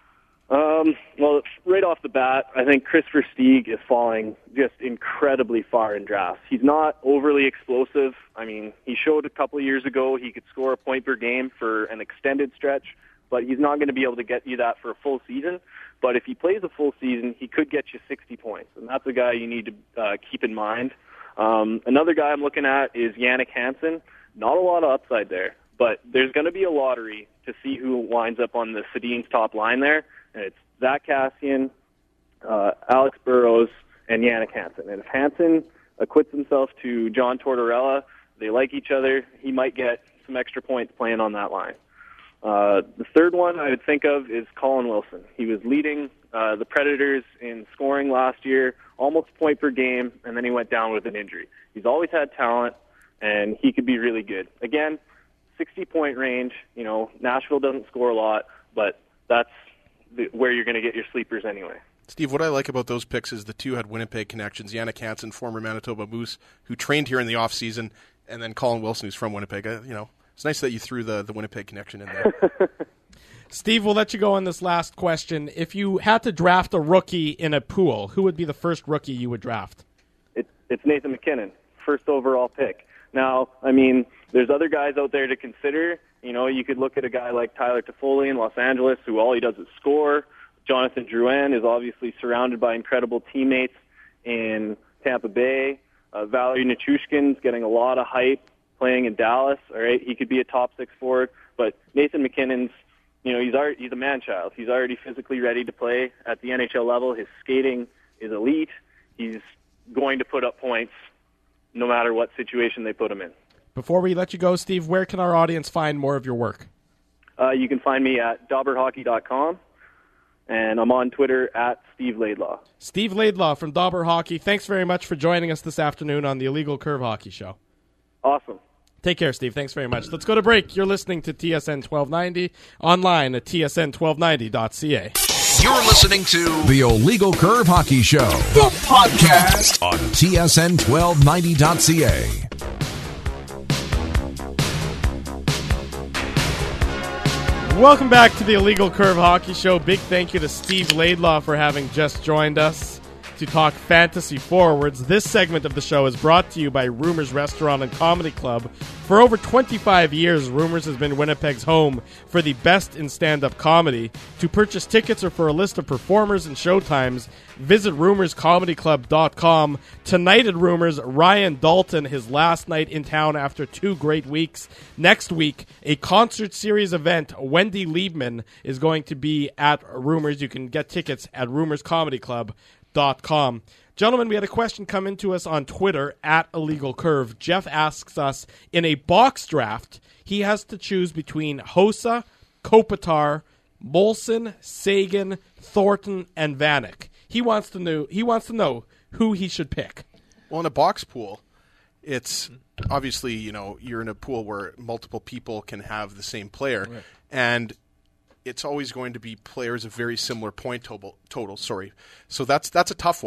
Well, right off the bat, I think Kris Versteeg is falling just incredibly far in drafts. He's not overly explosive. He showed a couple of years ago he could score a point per game for an extended stretch, but he's not going to be able to get you that for a full season. But if he plays a full season, he could get you 60 points, and that's a guy you need to keep in mind. Another guy I'm looking at is Jannik Hansen. Not a lot of upside there, but there's going to be a lottery to see who winds up on the Sedin's top line there, and it's Zach Kassian, Alex Burrows, and Jannik Hansen. And if Hansen acquits himself to John Tortorella, they like each other, he might get some extra points playing on that line. The third one I would think of is Colin Wilson. He was leading the Predators in scoring last year, almost a point per game, and then he went down with an injury. He's always had talent, and he could be really good. Again, 60-point range. Nashville doesn't score a lot, but that's where you're going to get your sleepers anyway. Steve, what I like about those picks is the 2 had Winnipeg connections. Jannik Hansen, former Manitoba Moose, who trained here in the offseason, and then Colin Wilson, who's from Winnipeg. It's nice that you threw the Winnipeg connection in there. Steve, we'll let you go on this last question. If you had to draft a rookie in a pool, who would be the first rookie you would draft? It's Nathan MacKinnon, first overall pick. Now, there's other guys out there to consider. You could look at a guy like Tyler Toffoli in Los Angeles, who all he does is score. Jonathan Drouin is obviously surrounded by incredible teammates in Tampa Bay. Valery Nichushkin's getting a lot of hype playing in Dallas. All right, he could be a top 6 forward, but Nathan MacKinnon's, he's a man-child. He's already physically ready to play at the NHL level. His skating is elite. He's going to put up points no matter what situation they put him in. Before we let you go, Steve, where can our audience find more of your work? You can find me at DauberHockey.com, and I'm on Twitter at Steve Laidlaw. Steve Laidlaw from Dauber Hockey, thanks very much for joining us this afternoon on the Illegal Curve Hockey Show. Awesome. Take care, Steve. Thanks very much. Let's go to break. You're listening to TSN 1290, online at tsn1290.ca. You're listening to the Illegal Curve Hockey Show, the podcast on tsn1290.ca. Welcome back to the Illegal Curve Hockey Show. Big thank you to Steve Laidlaw for having just joined us to talk fantasy forwards. This segment of the show is brought to you by Rumors Restaurant and Comedy Club. For over 25 years, Rumors has been Winnipeg's home for the best in stand-up comedy. To purchase tickets or for a list of performers and showtimes, visit rumorscomedyclub.com. Tonight at Rumors, Ryan Dalton, his last night in town after 2 great weeks. Next week, a concert series event. Wendy Liebman is going to be at Rumors. You can get tickets at rumorscomedyclub.com. Gentlemen, we had a question come into us on Twitter at Illegal Curve. Jeff asks us, in a box draft, he has to choose between Hossa, Kopitar, Molson, Sagan, Thornton, and Vanek. He wants to know who he should pick. Well, in a box pool, it's obviously, you're in a pool where multiple people can have the same player, right. And it's always going to be players of very similar point total. So that's a tough one.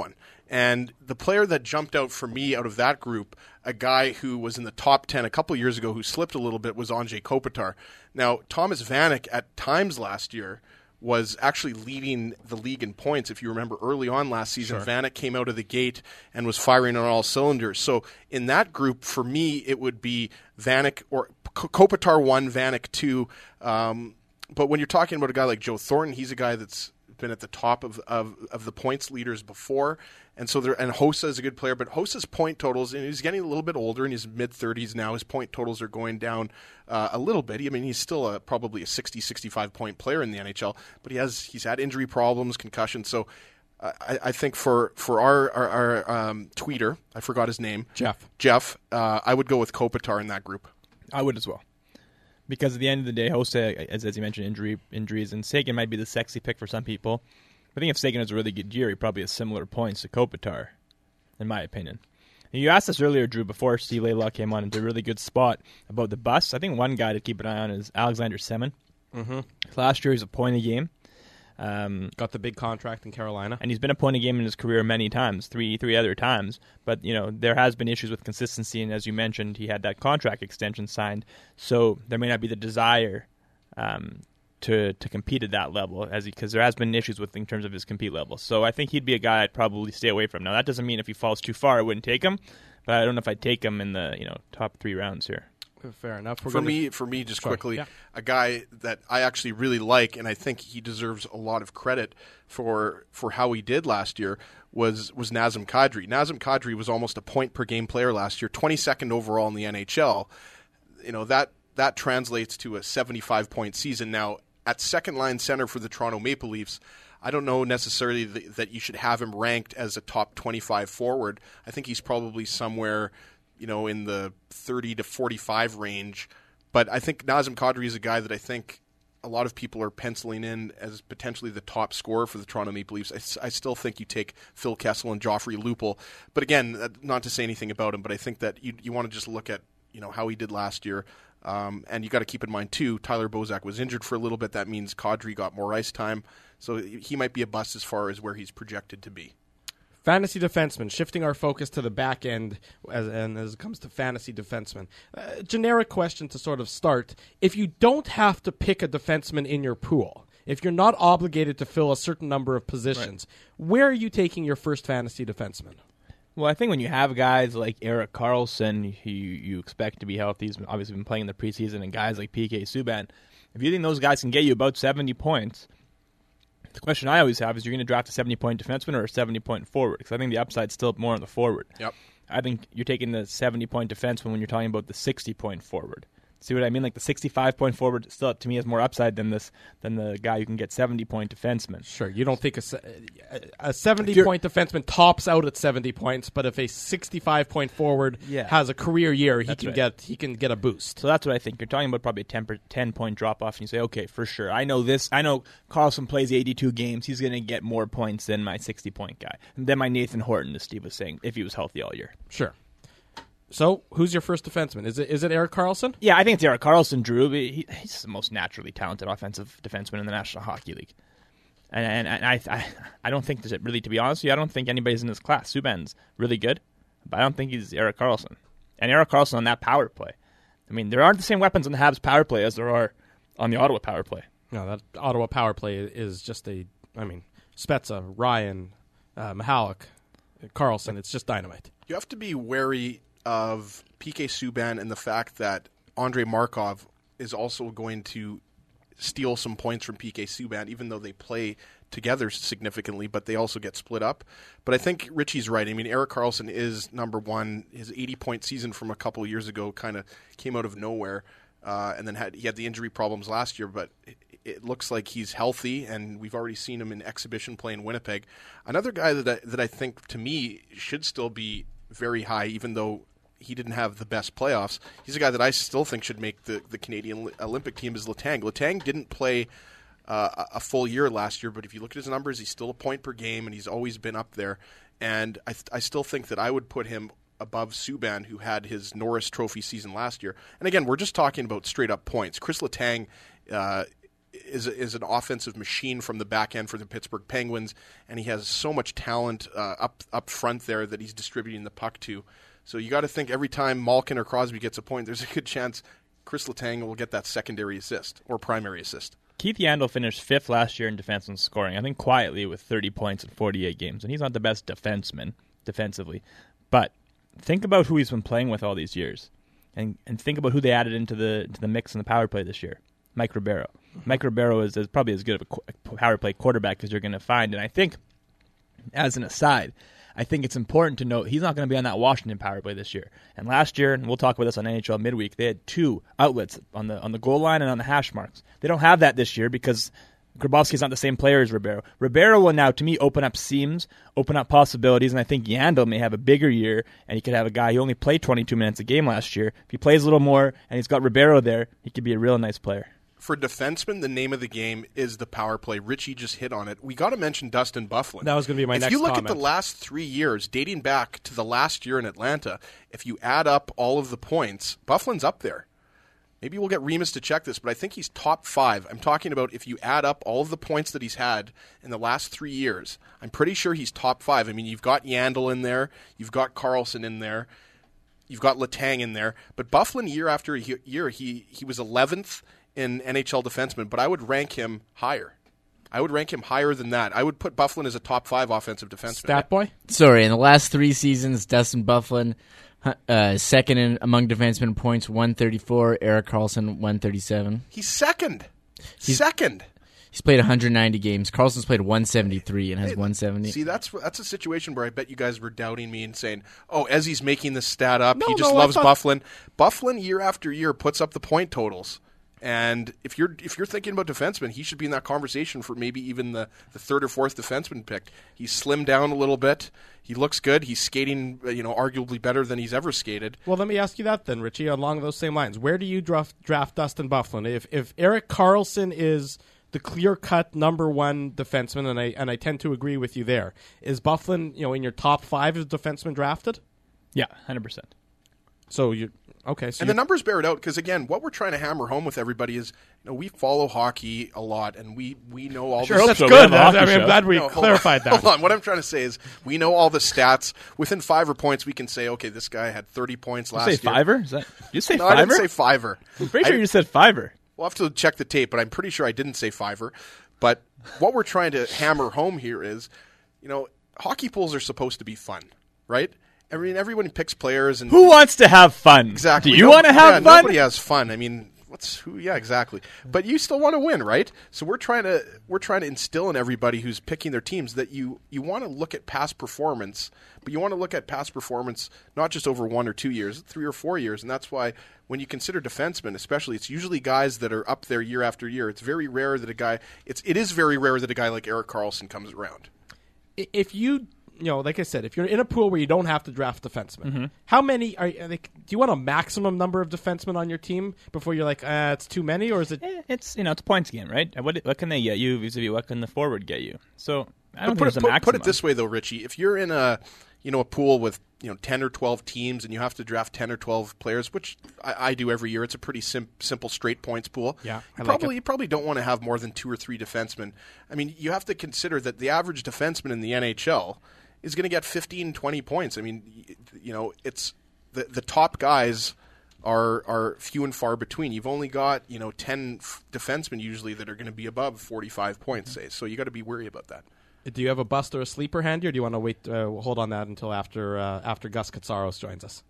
And the player that jumped out for me out of that group, a guy who was in the top 10 a couple years ago who slipped a little bit, was Anze Kopitar. Now, Thomas Vanek at times last year was actually leading the league in points. If you remember early on last season, Vanek came out of the gate and was firing on all cylinders. So in that group, for me, it would be Vanek or Kopitar 1, Vanek 2. But when you're talking about a guy like Joe Thornton, he's a guy that's been at the top of the points leaders before, and so and Hossa is a good player, but Hossa's point totals, and he's getting a little bit older in his mid-30s now. His point totals are going down a little bit. I mean, he's still probably a 60, 65 point player in the NHL, but he's had injury problems, concussion. So I think for our tweeter, I forgot his name, Jeff, I would go with Kopitar in that group. I would as well. Because at the end of the day, Hossa, as you mentioned, injuries, and Seguin might be the sexy pick for some people. I think if Seguin has a really good year, he probably has similar points to Kopitar, in my opinion. And you asked us earlier, Drew, before Steve Laylaw came on, into a really good spot about the bus. I think one guy to keep an eye on is Alexander Semin. Mm-hmm. Last year, he was a point a game. Got the big contract in Carolina. And he's been a point a game in his career many times, three other times. But, there has been issues with consistency, and as you mentioned, he had that contract extension signed. So there may not be the desire to compete at that level, because there has been issues in terms of his compete level. So I think he'd be a guy I'd probably stay away from. Now, that doesn't mean if he falls too far, I wouldn't take him. But I don't know if I'd take him in the top 3 rounds here. Fair enough. For me, just quickly, a guy that I actually really like, and I think he deserves a lot of credit for how he did last year, was Nazem Kadri. Nazem Kadri was almost a point per game player last year, 22nd overall in the NHL. That translates to a 75-point season. Now, at second line center for the Toronto Maple Leafs, I don't know necessarily that you should have him ranked as a top 25 forward. I think he's probably somewhere in the 30 to 45 range. But I think Nazem Kadri is a guy that I think a lot of people are penciling in as potentially the top scorer for the Toronto Maple Leafs. I still think you take Phil Kessel and Joffrey Lupul. But again, not to say anything about him, but I think that you want to just look at how he did last year. And you got to keep in mind, too, Tyler Bozak was injured for a little bit. That means Kadri got more ice time. So he might be a bust as far as where he's projected to be. Fantasy defenseman, shifting our focus to the back end as it comes to fantasy defenseman. Generic question to sort of start. If you don't have to pick a defenseman in your pool, if you're not obligated to fill a certain number of positions, where are you taking your first fantasy defenseman? Well, I think when you have guys like Erik Karlsson, who you expect to be healthy, he's obviously been playing in the preseason, and guys like PK Subban, if you think those guys can get you about 70 points, the question I always have is, you're going to draft a 70-point defenseman or a 70-point forward? Because I think the upside's still more on the forward. Yep. I think you're taking the 70-point defenseman when you're talking about the 60-point forward. See what I mean? Like the 65-point forward still, to me, has more upside than the guy who can get 70-point defenseman. Sure. You don't think a 70-point defenseman tops out at 70 points, but if a 65-point forward has a career year, he can get a boost. So that's what I think. You're talking about probably a 10-point drop-off, and you say, okay, for sure. I know this. I know Karlsson plays 82 games. He's going to get more points than my 60-point guy. And then my Nathan Horton, as Steve was saying, if he was healthy all year. Sure. So, who's your first defenseman? Is it Erik Karlsson? Yeah, I think it's Erik Karlsson, Drew. He's the most naturally talented offensive defenseman in the National Hockey League. And I don't think, really, to be honest with you, I don't think anybody's in his class. Subban's really good, but I don't think he's Erik Karlsson. And Erik Karlsson on that power play. I mean, there aren't the same weapons on the Habs power play as there are on the Ottawa power play. No, that Ottawa power play is just Spezza, Ryan, Mihalik, Karlsson, it's just dynamite. You have to be wary of PK Subban and the fact that Andrei Markov is also going to steal some points from PK Subban, even though they play together significantly, but they also get split up. But I think Richie's right. I mean, Erik Karlsson is number one. His 80-point season from a couple of years ago kind of came out of nowhere, and then he had the injury problems last year, but it looks like he's healthy, and we've already seen him in exhibition play in Winnipeg. Another guy that I think, to me, should still be very high, even though he didn't have the best playoffs. He's a guy that I still think should make the Canadian Olympic team, is Letang. Letang didn't play a full year last year, but if you look at his numbers, he's still a point per game, and he's always been up there. And I still think that I would put him above Subban, who had his Norris Trophy season last year. And again, we're just talking about straight-up points. Chris Letang is an offensive machine from the back end for the Pittsburgh Penguins, and he has so much talent up front there that he's distributing the puck to. So you got to think every time Malkin or Crosby gets a point, there's a good chance Chris Letang will get that secondary assist or primary assist. Keith Yandle finished 5th last year in defenseman scoring, I think quietly with 30 points in 48 games, and he's not the best defenseman defensively. But think about who he's been playing with all these years, and think about who they added into the mix in the power play this year. Mike Ribeiro. Mike Ribeiro is probably as good of a power play quarterback as you're going to find, and I think, as an aside, I think it's important to note he's not going to be on that Washington power play this year. And last year, and we'll talk about this on NHL Midweek, they had 2 outlets on the goal line and on the hash marks. They don't have that this year because Grabowski's not the same player as Ribeiro. Ribeiro will now, to me, open up seams, open up possibilities, and I think Yandle may have a bigger year, and he could have a guy who only played 22 minutes a game last year. If he plays a little more and he's got Ribeiro there, he could be a real nice player. For defensemen, the name of the game is the power play. Richie just hit on it. We got to mention Dustin Byfuglien. That was going to be my next comment. If you look comment. at the last 3 years, dating back to the last year in Atlanta, if you add up all of the points, Byfuglien's up there. Maybe we'll get Remus to check this, but I think he's top 5. I'm talking about if you add up all of the points that he's had in the last 3 years. I'm pretty sure he's top 5. I mean, you've got Yandle in there. You've got Carlson in there. You've got Letang in there. But Byfuglien, year after year, he was 11th in NHL defenseman, but I would rank him higher. I would rank him higher than that. I would put Byfuglien as a top 5 offensive defenseman. Stat boy? Sorry, in the last 3 seasons, Dustin Byfuglien, second among defensemen points, 134. Erik Karlsson, 137. He's second. Second. He's played 190 games. Carlson's played 173 and has 170. See, that's a situation where I bet you guys were doubting me and saying, "Oh, Ezzy's making this stat up. No, he just no, loves I thought... Byfuglien." Byfuglien year after year puts up the point totals. And if you're thinking about defensemen, he should be in that conversation for maybe even the 3rd or 4th defenseman pick. He's slimmed down a little bit. He looks good. He's skating, arguably better than he's ever skated. Well, let me ask you that then, Richie, along those same lines. Where do you draft Dustin Byfuglien? If Erik Karlsson is the clear-cut number 1 defenseman, and I tend to agree with you there, is Byfuglien, in your top 5 as defenseman drafted? Yeah, 100%. So you okay? So and the numbers bear it out because again, what we're trying to hammer home with everybody is, we follow hockey a lot, and we know all. Sure, that's good. I'm glad we clarified that. Hold on. What I'm trying to say is, we know all the stats. Within 5 points, we can say, okay, this guy had 30 points last year. You say fiver? Is that you say no, fiver? I didn't say fiver. I'm pretty sure you said fiver. We'll have to check the tape, but I'm pretty sure I didn't say fiver. But what we're trying to hammer home here is, hockey pools are supposed to be fun, right? I mean, everyone picks players, and who wants to have fun? Exactly. Do you want to have fun? Nobody has fun. I mean, yeah, exactly. But you still want to win, right? So we're trying to instill in everybody who's picking their teams that you want to look at past performance, but you want to look at past performance not just over 1 or 2 years, 3 or 4 years, and that's why when you consider defensemen, especially, it's usually guys that are up there year after year. It's very rare that it is very rare that a guy like Erik Karlsson comes around. If you like I said, if you're in a pool where you don't have to draft defensemen, how many do you want a maximum number of defensemen on your team before you're like, it's too many, or is it? It's it's a points game, right? What can they get you vis-a-vis what can the forward get you? So I don't think there's a maximum. Put it this way, though, Richie. If you're in a pool with 10 or 12 teams and you have to draft 10 or 12 players, which I do every year, it's a pretty simple straight points pool. Yeah, you probably don't want to have more than 2 or 3 defensemen. I mean, you have to consider that the average defenseman in the NHL is going to get 15, 20 points. I mean, it's the top guys are few and far between. You've only got 10 defensemen usually that are going to be above 45 points, say. So you got to be wary about that. Do you have a bust or a sleeper handy, or do you want to wait? Hold on that until after Gus Katsaros joins us.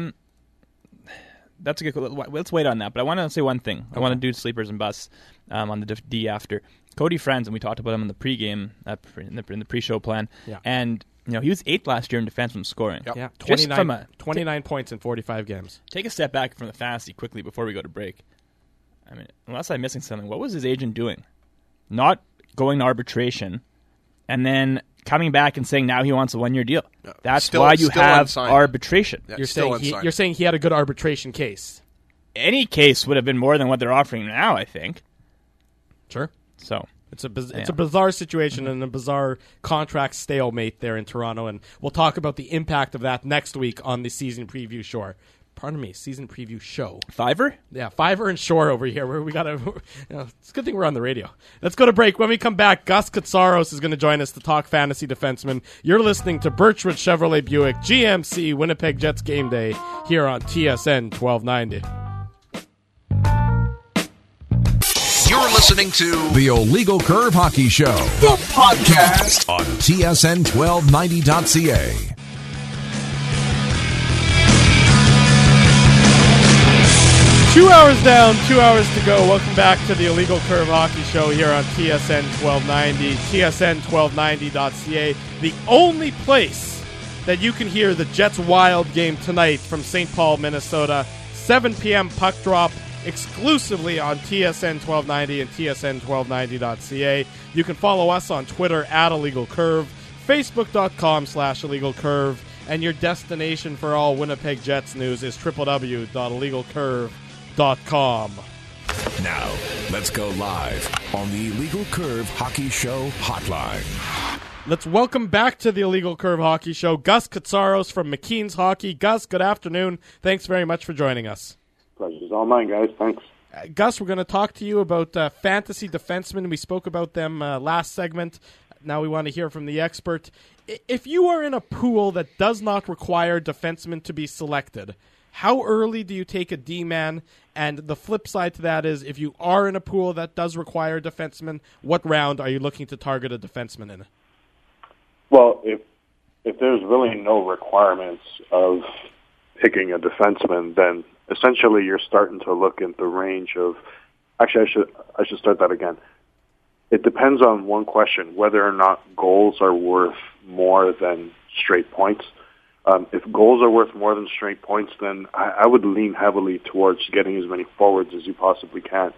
That's a good. Let's wait on that. But I want to say one thing. Okay. I want to do sleepers and busts on the D after. Cody Franz, and we talked about him in the pregame in the pre-show plan. Yeah. And he was 8th last year in defenseman scoring. Yep. Yeah, 29 points in 45 games. Take a step back from the fantasy quickly before we go to break. I mean, unless I'm missing something, what was his agent doing? Not going to arbitration, and then coming back and saying now he wants a 1-year deal. No, that's why you have unsigned. Arbitration. Yeah, you're saying he had a good arbitration case. Any case would have been more than what they're offering now, I think. Sure. So it's a bizarre situation and a bizarre contract stalemate there in Toronto, and we'll talk about the impact of that next week on the season preview show. season preview show. Fiverr? Yeah, Fiverr and Shore over here. Where we got to. It's a good thing we're on the radio. Let's go to break. When we come back, Gus Katsaros is going to join us to talk fantasy defensemen. You're listening to Birchwood Chevrolet Buick GMC Winnipeg Jets Game Day here on TSN 1290. You're listening to the Illegal Curve Hockey Show, the podcast on TSN1290.ca. Two hours down, 2 hours to go. Welcome back to the Illegal Curve Hockey Show here on TSN 1290, TSN1290.ca, the only place that you can hear the Jets Wild game tonight from St. Paul, Minnesota. 7 p.m. puck drop exclusively on TSN 1290 and TSN1290.ca. You can follow us on Twitter at Illegal Curve, Facebook.com/IllegalCurve, and your destination for all Winnipeg Jets news is www.illegalcurve.com. Now, let's go live on the Illegal Curve Hockey Show hotline. Let's welcome back to the Illegal Curve Hockey Show Gus Katsaros from McKeen's Hockey. Gus, good afternoon. Thanks very much for joining us. Pleasure's all mine, guys. Thanks. Gus, we're going to talk to you about fantasy defensemen. We spoke about them last segment. Now we want to hear from the expert. If you are in a pool that does not require defensemen to be selected, how early do you take a D-man? And the flip side to that is, if you are in a pool that does require defensemen, what round are you looking to target a defenseman in? Well, if there's really no requirements of picking a defenseman, then essentially you're starting to look at the range of. Actually, I should start that again. It depends on one question: whether or not goals are worth more than straight points. If goals are worth more than straight points, then I would lean heavily towards getting as many forwards as you possibly can.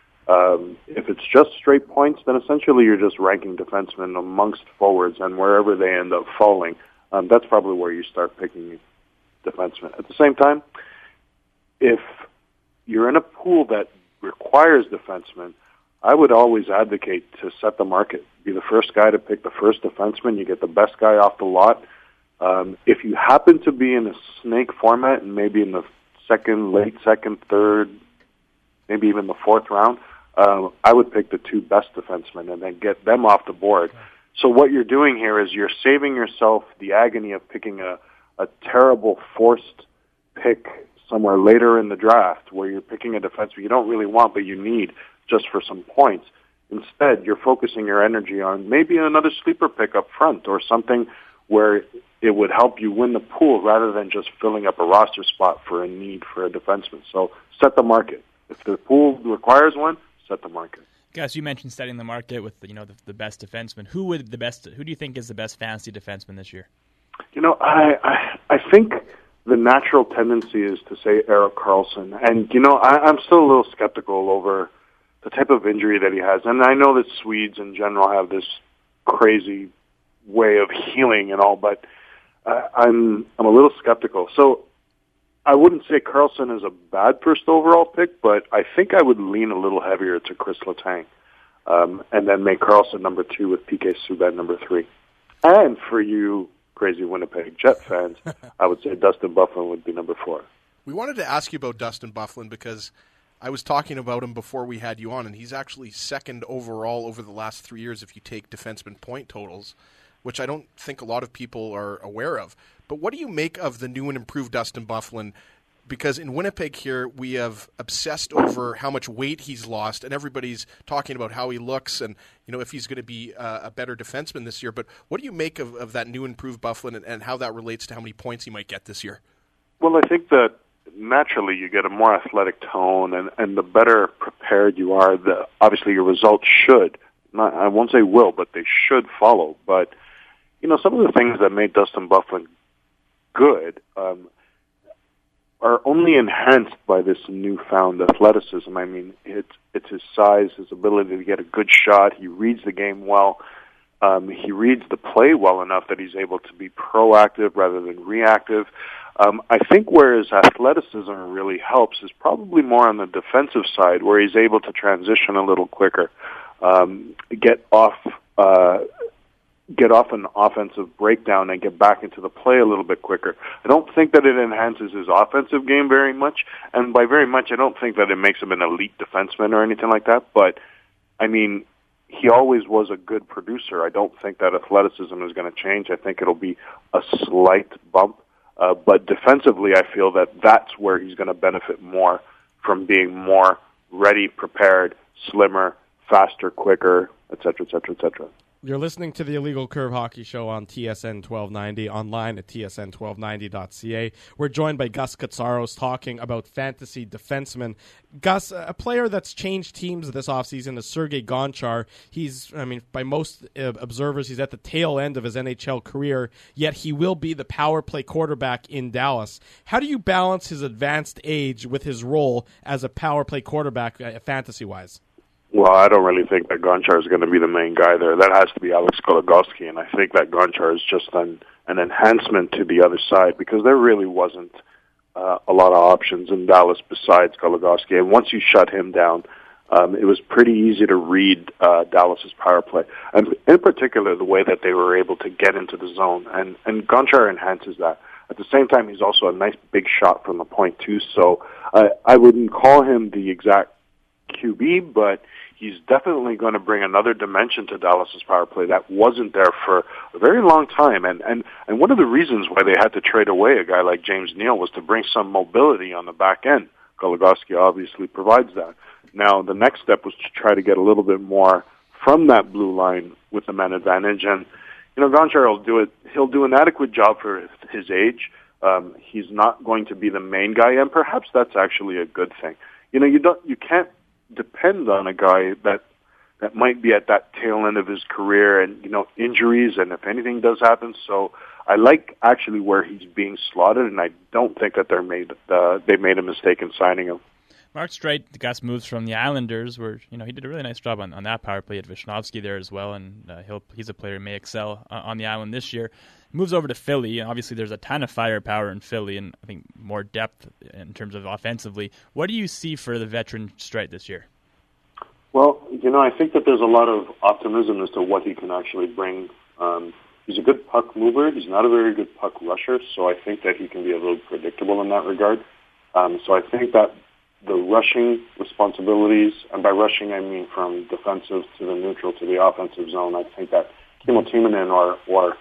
If it's just straight points, then essentially you're just ranking defensemen amongst forwards, and wherever they end up falling, that's probably where you start picking defensemen. At the same time, if you're in a pool that requires defensemen, I would always advocate to set the market. Be the first guy to pick the first defenseman. You get the best guy off the lot. If you happen to be in a snake format and maybe in the late second, third, maybe even the fourth round, I would pick the two best defensemen and then get them off the board. So what you're doing here is you're saving yourself the agony of picking a terrible forced pick somewhere later in the draft where you're picking a defenseman you don't really want but you need just for some points. Instead, you're focusing your energy on maybe another sleeper pick up front or something where it would help you win the pool rather than just filling up a roster spot for a need for a defenseman. So set the market. If the pool requires one, set the market. Gus, you mentioned setting the market with the best defenseman. Who do you think is the best fantasy defenseman this year? I think the natural tendency is to say Erik Karlsson, and I'm still a little skeptical over the type of injury that he has. And I know that Swedes in general have this crazy way of healing and all, but I'm a little skeptical. So I wouldn't say Karlsson is a bad first overall pick, but I think I would lean a little heavier to Chris Letang, and then make Karlsson number 2 with PK Subban number 3. And for you crazy Winnipeg Jet fans, I would say Dustin Byfuglien would be number 4. We wanted to ask you about Dustin Byfuglien because I was talking about him before we had you on, and he's actually second overall over the last 3 years if you take defenseman point totals, which I don't think a lot of people are aware of. But what do you make of the new and improved Dustin Byfuglien? Because in Winnipeg here, we have obsessed over how much weight he's lost, and everybody's talking about how he looks and if he's going to be a better defenseman this year. But what do you make of that new improved Byfuglien and how that relates to how many points he might get this year? Well, I think that naturally you get a more athletic tone, and the better prepared you are, obviously your results should, I won't say will, but they should follow. But, some of the things that made Dustin Byfuglien good are only enhanced by this newfound athleticism. I mean, it's his size, his ability to get a good shot. He reads the game well. He reads the play well enough that he's able to be proactive rather than reactive. I think where his athleticism really helps is probably more on the defensive side, where he's able to transition a little quicker, get off get off an offensive breakdown and get back into the play a little bit quicker. I don't think that it enhances his offensive game very much, and by very much, I don't think that it makes him an elite defenseman or anything like that, but, I mean, he always was a good producer. I don't think that athleticism is going to change. I think it'll be a slight bump, but defensively, I feel that that's where he's going to benefit more from being more ready, prepared, slimmer, faster, quicker, et cetera, et cetera, et cetera. You're listening to the Illegal Curve Hockey Show on TSN 1290, online at tsn1290.ca. We're joined by Gus Katsaros talking about fantasy defensemen. Gus, a player that's changed teams this offseason is Sergei Gonchar. He's, by most observers, he's at the tail end of his NHL career, yet he will be the power play quarterback in Dallas. How do you balance his advanced age with his role as a power play quarterback fantasy-wise? Well, I don't really think that Gonchar is going to be the main guy there. That has to be Alex Goligoski, and I think that Gonchar is just an enhancement to the other side because there really wasn't a lot of options in Dallas besides Goligoski. And once you shut him down, it was pretty easy to read Dallas's power play, and in particular the way that they were able to get into the zone. And Gonchar enhances that. At the same time, he's also a nice big shot from the point too. So I wouldn't call him the exact QB, but he's definitely going to bring another dimension to Dallas's power play that wasn't there for a very long time. And one of the reasons why they had to trade away a guy like James Neal was to bring some mobility on the back end. Goligoski obviously provides that. Now, the next step was to try to get a little bit more from that blue line with the man advantage. And, Gonchar will do it. He'll do an adequate job for his age. He's not going to be the main guy, and perhaps that's actually a good thing. You can't depend on a guy that might be at that tail end of his career and, injuries and if anything does happen. So I like actually where he's being slotted, and I don't think that they made a mistake in signing him. Mark Streit, the Gus moves from the Islanders, where he did a really nice job on that power play at Wisnowski there as well, and he's a player who may excel on the island this year. Moves over to Philly, and obviously there's a ton of firepower in Philly, and I think more depth in terms of offensively. What do you see for the veteran Streit this year? Well, I think that there's a lot of optimism as to what he can actually bring. He's a good puck mover. He's not a very good puck rusher, so I think that he can be a little predictable in that regard. So I think that the rushing responsibilities, and by rushing I mean from defensive to the neutral to the offensive zone, I think that Kimmo Timonen or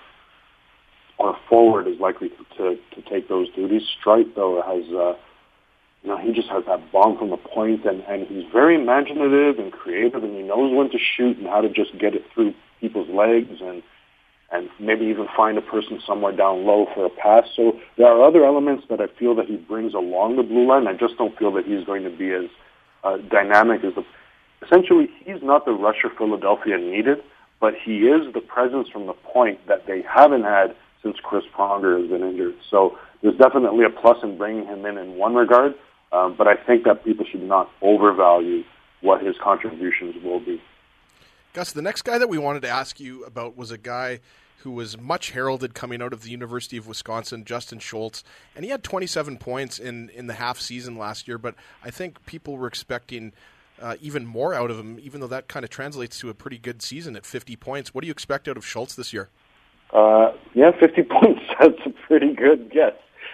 forward is likely to take those duties. Streit, though, has he just has that bomb from the point, and he's very imaginative and creative, and he knows when to shoot and how to just get it through people's legs and maybe even find a person somewhere down low for a pass. So there are other elements that I feel that he brings along the blue line. I just don't feel that he's going to be as dynamic as essentially, he's not the rusher Philadelphia needed, but he is the presence from the point that they haven't had since Chris Pronger has been injured. So there's definitely a plus in bringing him in one regard, but I think that people should not overvalue what his contributions will be. Gus, the next guy that we wanted to ask you about was a guy who was much heralded coming out of the University of Wisconsin, Justin Schultz, and he had 27 points in the half season last year, but I think people were expecting even more out of him, even though that kind of translates to a pretty good season at 50 points. What do you expect out of Schultz this year? 50 points, that's a pretty good guess.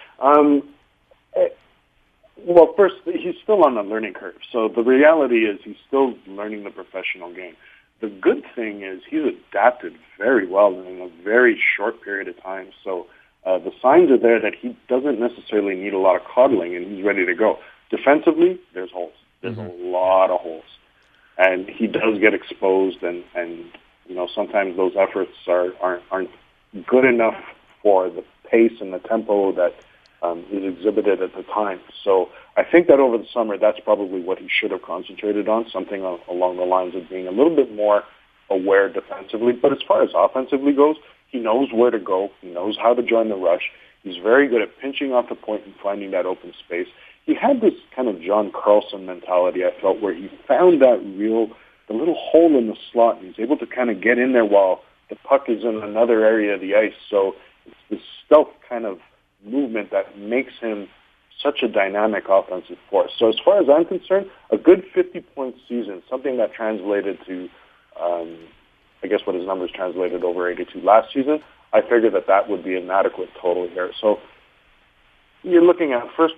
Well, first, he's still on a learning curve, so the reality is he's still learning the professional game. The good thing is he's adapted very well in a very short period of time. So the signs are there that he doesn't necessarily need a lot of coddling, and he's ready to go. Defensively, there's holes. There's a lot of holes. And he does get exposed, and sometimes those efforts aren't good enough for the pace and the tempo that is exhibited at the time. So I think that over the summer, that's probably what he should have concentrated on, something along the lines of being a little bit more aware defensively. But as far as offensively goes, he knows where to go. He knows how to join the rush. He's very good at pinching off the point and finding that open space. He had this kind of John Carlson mentality, I felt, where he found the little hole in the slot, and he's able to kind of get in there while the puck is in another area of the ice. So it's this stealth kind of movement that makes him such a dynamic offensive force. So as far as I'm concerned, a good 50-point season, something that translated to I guess what his numbers translated over 82 last season, I figured that would be an adequate total here. So you're looking at first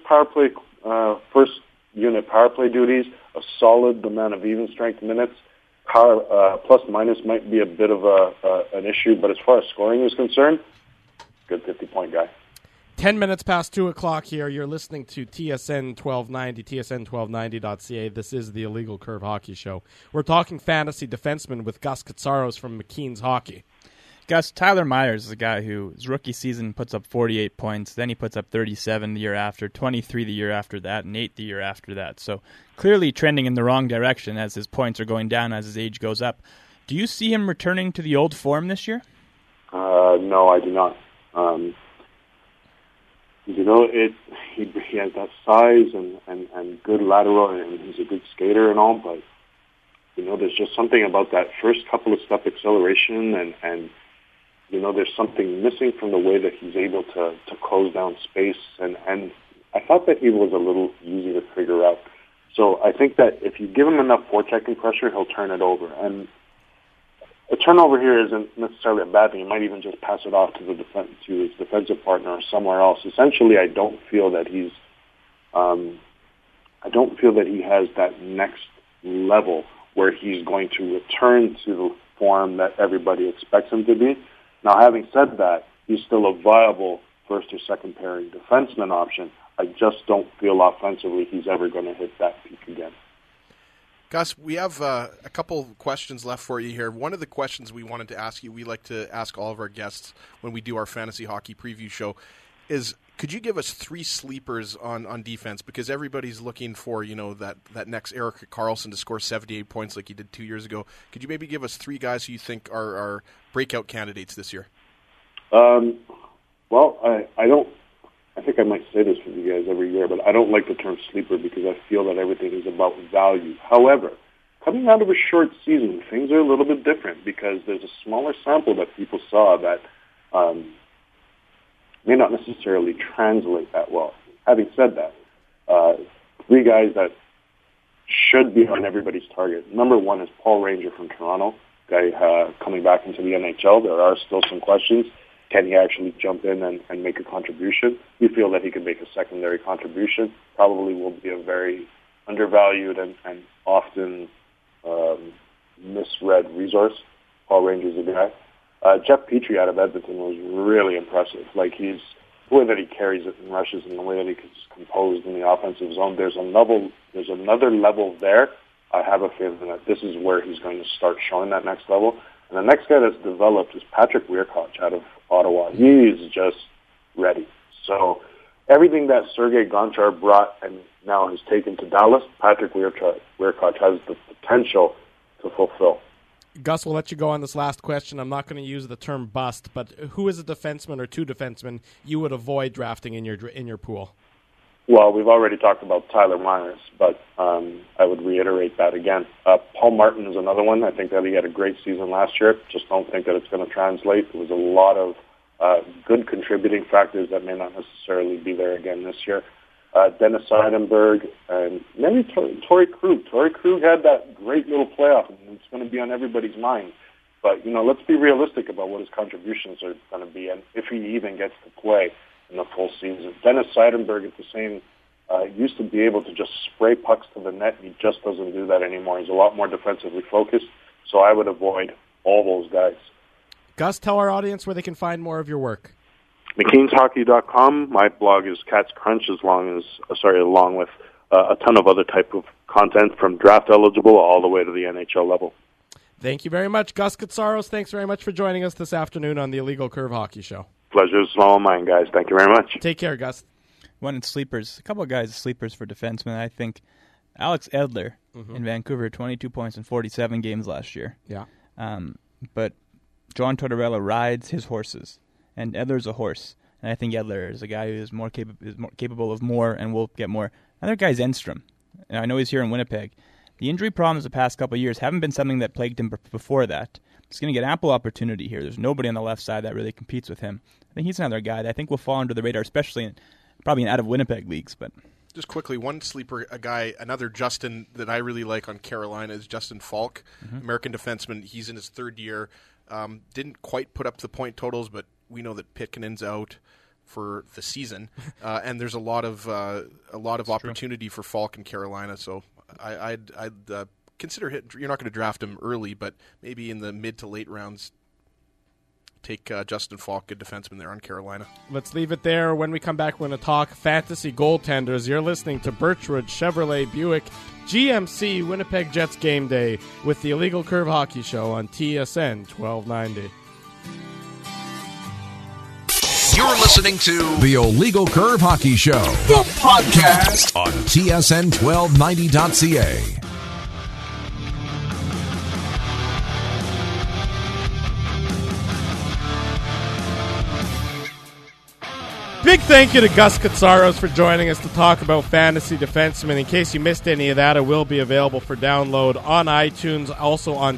unit power play duties, a solid amount of even strength minutes. Plus minus might be a bit of an issue, but as far as scoring is concerned, good 50-point guy. 10 minutes past 2 o'clock here. You're listening to TSN 1290, tsn1290.ca. This is the Illegal Curve Hockey Show. We're talking fantasy defenseman with Gus Katsaros from McKeen's Hockey. Gus, Tyler Myers is a guy who his rookie season puts up 48 points, then he puts up 37 the year after, 23 the year after that, and 8 the year after that. So clearly trending in the wrong direction as his points are going down as his age goes up. Do you see him returning to the old form this year? No, I do not. He has that size and good lateral, and he's a good skater and all, but there's just something about that first couple of step acceleration and there's something missing from the way that he's able to close down space, and I thought that he was a little easy to figure out. So I think that if you give him enough forechecking pressure, he'll turn it over. And a turnover here isn't necessarily a bad thing. He might even just pass it off to his defensive partner or somewhere else. Essentially, I don't feel that he has that next level where he's going to return to the form that everybody expects him to be. Now, having said that, he's still a viable first or second pairing defenseman option. I just don't feel offensively he's ever going to hit that peak again. Gus, we have a couple questions left for you here. One of the questions we wanted to ask you, we like to ask all of our guests when we do our fantasy hockey preview show, is could you give us 3 sleepers on defense? Because everybody's looking for, that next Erik Karlsson to score 78 points like he did 2 years ago. Could you maybe give us 3 guys who you think are breakout candidates this year? Well, I think I might say this with you guys every year, but I don't like the term sleeper because I feel that everything is about value. However, coming out of a short season, things are a little bit different because there's a smaller sample that people saw that may not necessarily translate that well. Having said that, 3 guys that should be on everybody's target. Number 1 is Paul Ranger from Toronto, guy coming back into the NHL. There are still some questions. Can he actually jump in and make a contribution? We feel that he can make a secondary contribution. Probably will be a very undervalued and often misread resource. Paul Ranger's a guy. Jeff Petrie out of Edmonton was really impressive. Like the way that he carries it and rushes and the way that he's composed in the offensive zone. There's another level there. I have a feeling that this is where he's going to start showing that next level. And the next guy that's developed is Patrick Weirkoch out of Ottawa. He is just ready. So everything that Sergei Gonchar brought and now has taken to Dallas, Patrick Weirkoch has the potential to fulfill. Gus, we'll let you go on this last question. I'm not going to use the term bust, but who is a defenseman or 2 defensemen you would avoid drafting in your pool? Well, we've already talked about Tyler Myers, but I would reiterate that again. Paul Martin is another one. I think that he had a great season last year. Just don't think that it's going to translate. There was a lot of good contributing factors that may not necessarily be there again this year. Dennis Seidenberg, and maybe Torrey Krug. Torrey Krug had that great little playoff, and it's going to be on everybody's mind. But, let's be realistic about what his contributions are going to be and if he even gets to play in the full season. Dennis Seidenberg at the same used to be able to just spray pucks to the net. He just doesn't do that anymore. He's a lot more defensively focused, so I would avoid all those guys. Gus, tell our audience where they can find more of your work. McKeensHockey.com. My blog is Cats Crunch, along with a ton of other type of content from draft eligible all the way to the NHL level. Thank you very much, Gus Katsaros. Thanks very much for joining us this afternoon on the Illegal Curve Hockey Show. Pleasure is all mine, guys. Thank you very much. Take care, Gus. One in sleepers, a couple of guys sleepers for defensemen. I think Alex Edler in Vancouver, 22 points in 47 games last year. Yeah. But John Tortorella rides his horses, and Edler's a horse. And I think Edler is a guy who is more capable of more and will get more. Another guy's Enstrom. And I know he's here in Winnipeg. The injury problems the past couple of years haven't been something that plagued him before that. He's going to get ample opportunity here. There's nobody on the left side that really competes with him. I think he's another guy that I think will fall under the radar, especially probably in out of Winnipeg leagues. But Just quickly, one sleeper, another Justin that I really like on Carolina is Justin Falk, American defenseman. He's in his third year. Didn't quite put up the point totals, but we know that Pitkinen's out for the season, and there's a lot of opportunity for Falk in Carolina. So I'd consider you're not going to draft him early, but maybe in the mid to late rounds. Take Justin Falk, good defenseman there on Carolina. Let's leave it there. When we come back, we're going to talk fantasy goaltenders. You're listening to Birchwood Chevrolet Buick GMC Winnipeg Jets Game Day with the Illegal Curve Hockey Show on TSN 1290. You're listening to the Illegal Curve Hockey Show, the podcast on TSN1290.ca. Big thank you to Gus Katsaros for joining us to talk about fantasy defensemen. In case you missed any of that, it will be available for download on iTunes, also on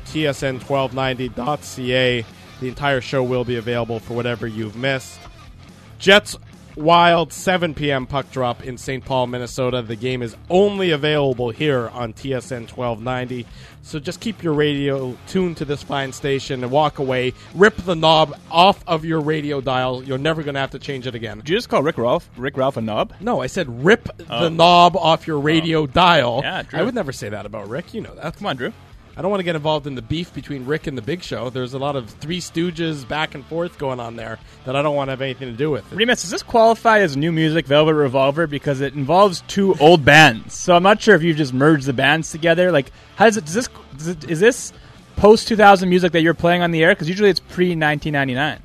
TSN1290.ca. The entire show will be available for whatever you've missed. Jets Wild, 7 p.m. puck drop in St. Paul, Minnesota. The game is only available here on TSN 1290. So just keep your radio tuned to this fine station and walk away. Rip the knob off of your radio dial. You're never going to have to change it again. Did you just call Rick Ralph a knob? No, I said rip the knob off your radio dial. Yeah, Drew. I would never say that about Rick. You know that. Come on, Drew. I don't want to get involved in the beef between Rick and the Big Show. There's a lot of Three Stooges back and forth going on there that I don't want to have anything to do with. Remus, does this qualify as new music, Velvet Revolver? Because it involves two old bands. So I'm not sure if you've just merged the bands together. Like, how does it? Is this post-2000 music that you're playing on the air? Because usually it's pre-1999.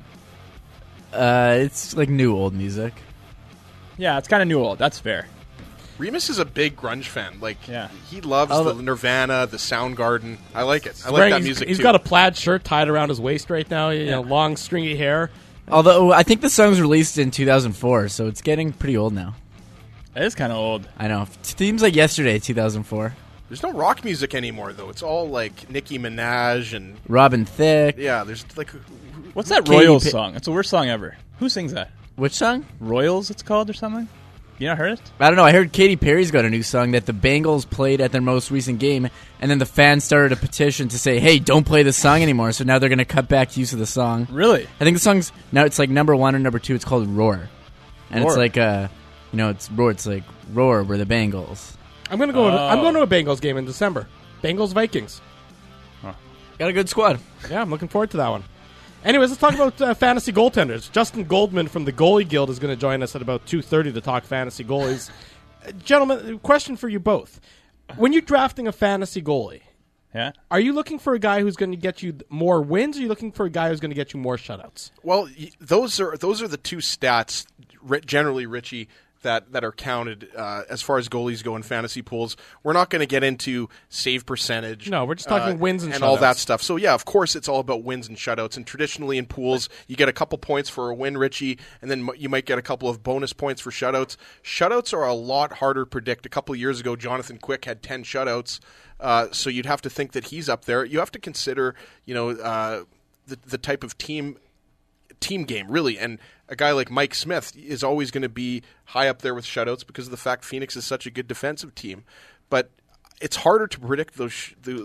It's like new old music. Yeah, it's kind of new old. That's fair. Remus is a big grunge fan. Yeah. He loves the Nirvana, the Soundgarden. I like it. I like that music He's too. got a plaid shirt tied around his waist right now. You know, long, stringy hair. Although I think the song's released in 2004, so it's getting pretty old now. It is kind of old. I know. Seems like yesterday, 2004. There's no rock music anymore, though. It's all like Nicki Minaj and Robin Thicke. Yeah, there's like. What's that Royals song? It's the worst song ever. Who sings that? Which song? Royals, it's called, or something? You not heard it? I don't know. I heard Katy Perry's got a new song that the Bengals played at their most recent game, and then the fans started a petition to say, hey, don't play this song anymore, so now they're going to cut back use of the song. Really? I think the song's, now it's like number 1 or number 2, it's called Roar. And it's like, it's Roar, it's like Roar, we're the Bengals. I'm going to go to a Bengals game in December. Bengals-Vikings. Huh. Got a good squad. Yeah, I'm looking forward to that one. Anyways, let's talk about fantasy goaltenders. Justin Goldman from the Goalie Guild is going to join us at about 2:30 to talk fantasy goalies. Gentlemen, question for you both. When you're drafting a fantasy goalie, are you looking for a guy who's going to get you more wins, or are you looking for a guy who's going to get you more shutouts? Well, those are the two stats, generally, Richie, that are counted as far as goalies go in fantasy pools. We're not going to get into save percentage. No, we're just talking wins and shutouts. all that stuff. So, yeah, of course, it's all about wins and shutouts. And traditionally in pools, you get a couple points for a win, Richie, and then you might get a couple of bonus points for shutouts. Shutouts are a lot harder to predict. A couple of years ago, Jonathan Quick had 10 shutouts, so you'd have to think that he's up there. You have to consider, the type of team game, really. And a guy like Mike Smith is always going to be high up there with shutouts because of the fact Phoenix is such a good defensive team. But it's harder to predict those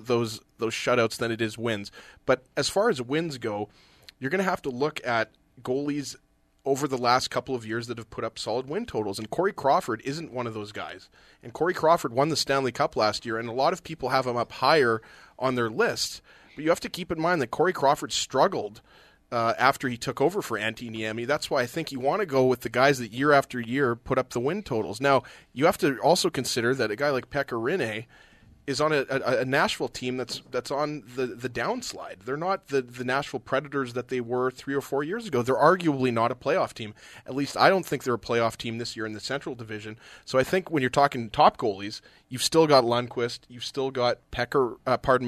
shutouts than it is wins. But as far as wins go, you're going to have to look at goalies over the last couple of years that have put up solid win totals. And Corey Crawford isn't one of those guys. And Corey Crawford won the Stanley Cup last year, and a lot of people have him up higher on their list. But you have to keep in mind that Corey Crawford struggled after he took over for Antti Niemi. That's why I think you want to go with the guys that year after year put up the win totals. Now, you have to also consider that a guy like Pekka Rinne is on a Nashville team that's on the downslide. They're not the Nashville Predators that they were 3 or 4 years ago. They're arguably not a playoff team. At least I don't think they're a playoff team this year in the Central Division. So I think when you're talking top goalies, you've still got Lundqvist, you've still got Tuukka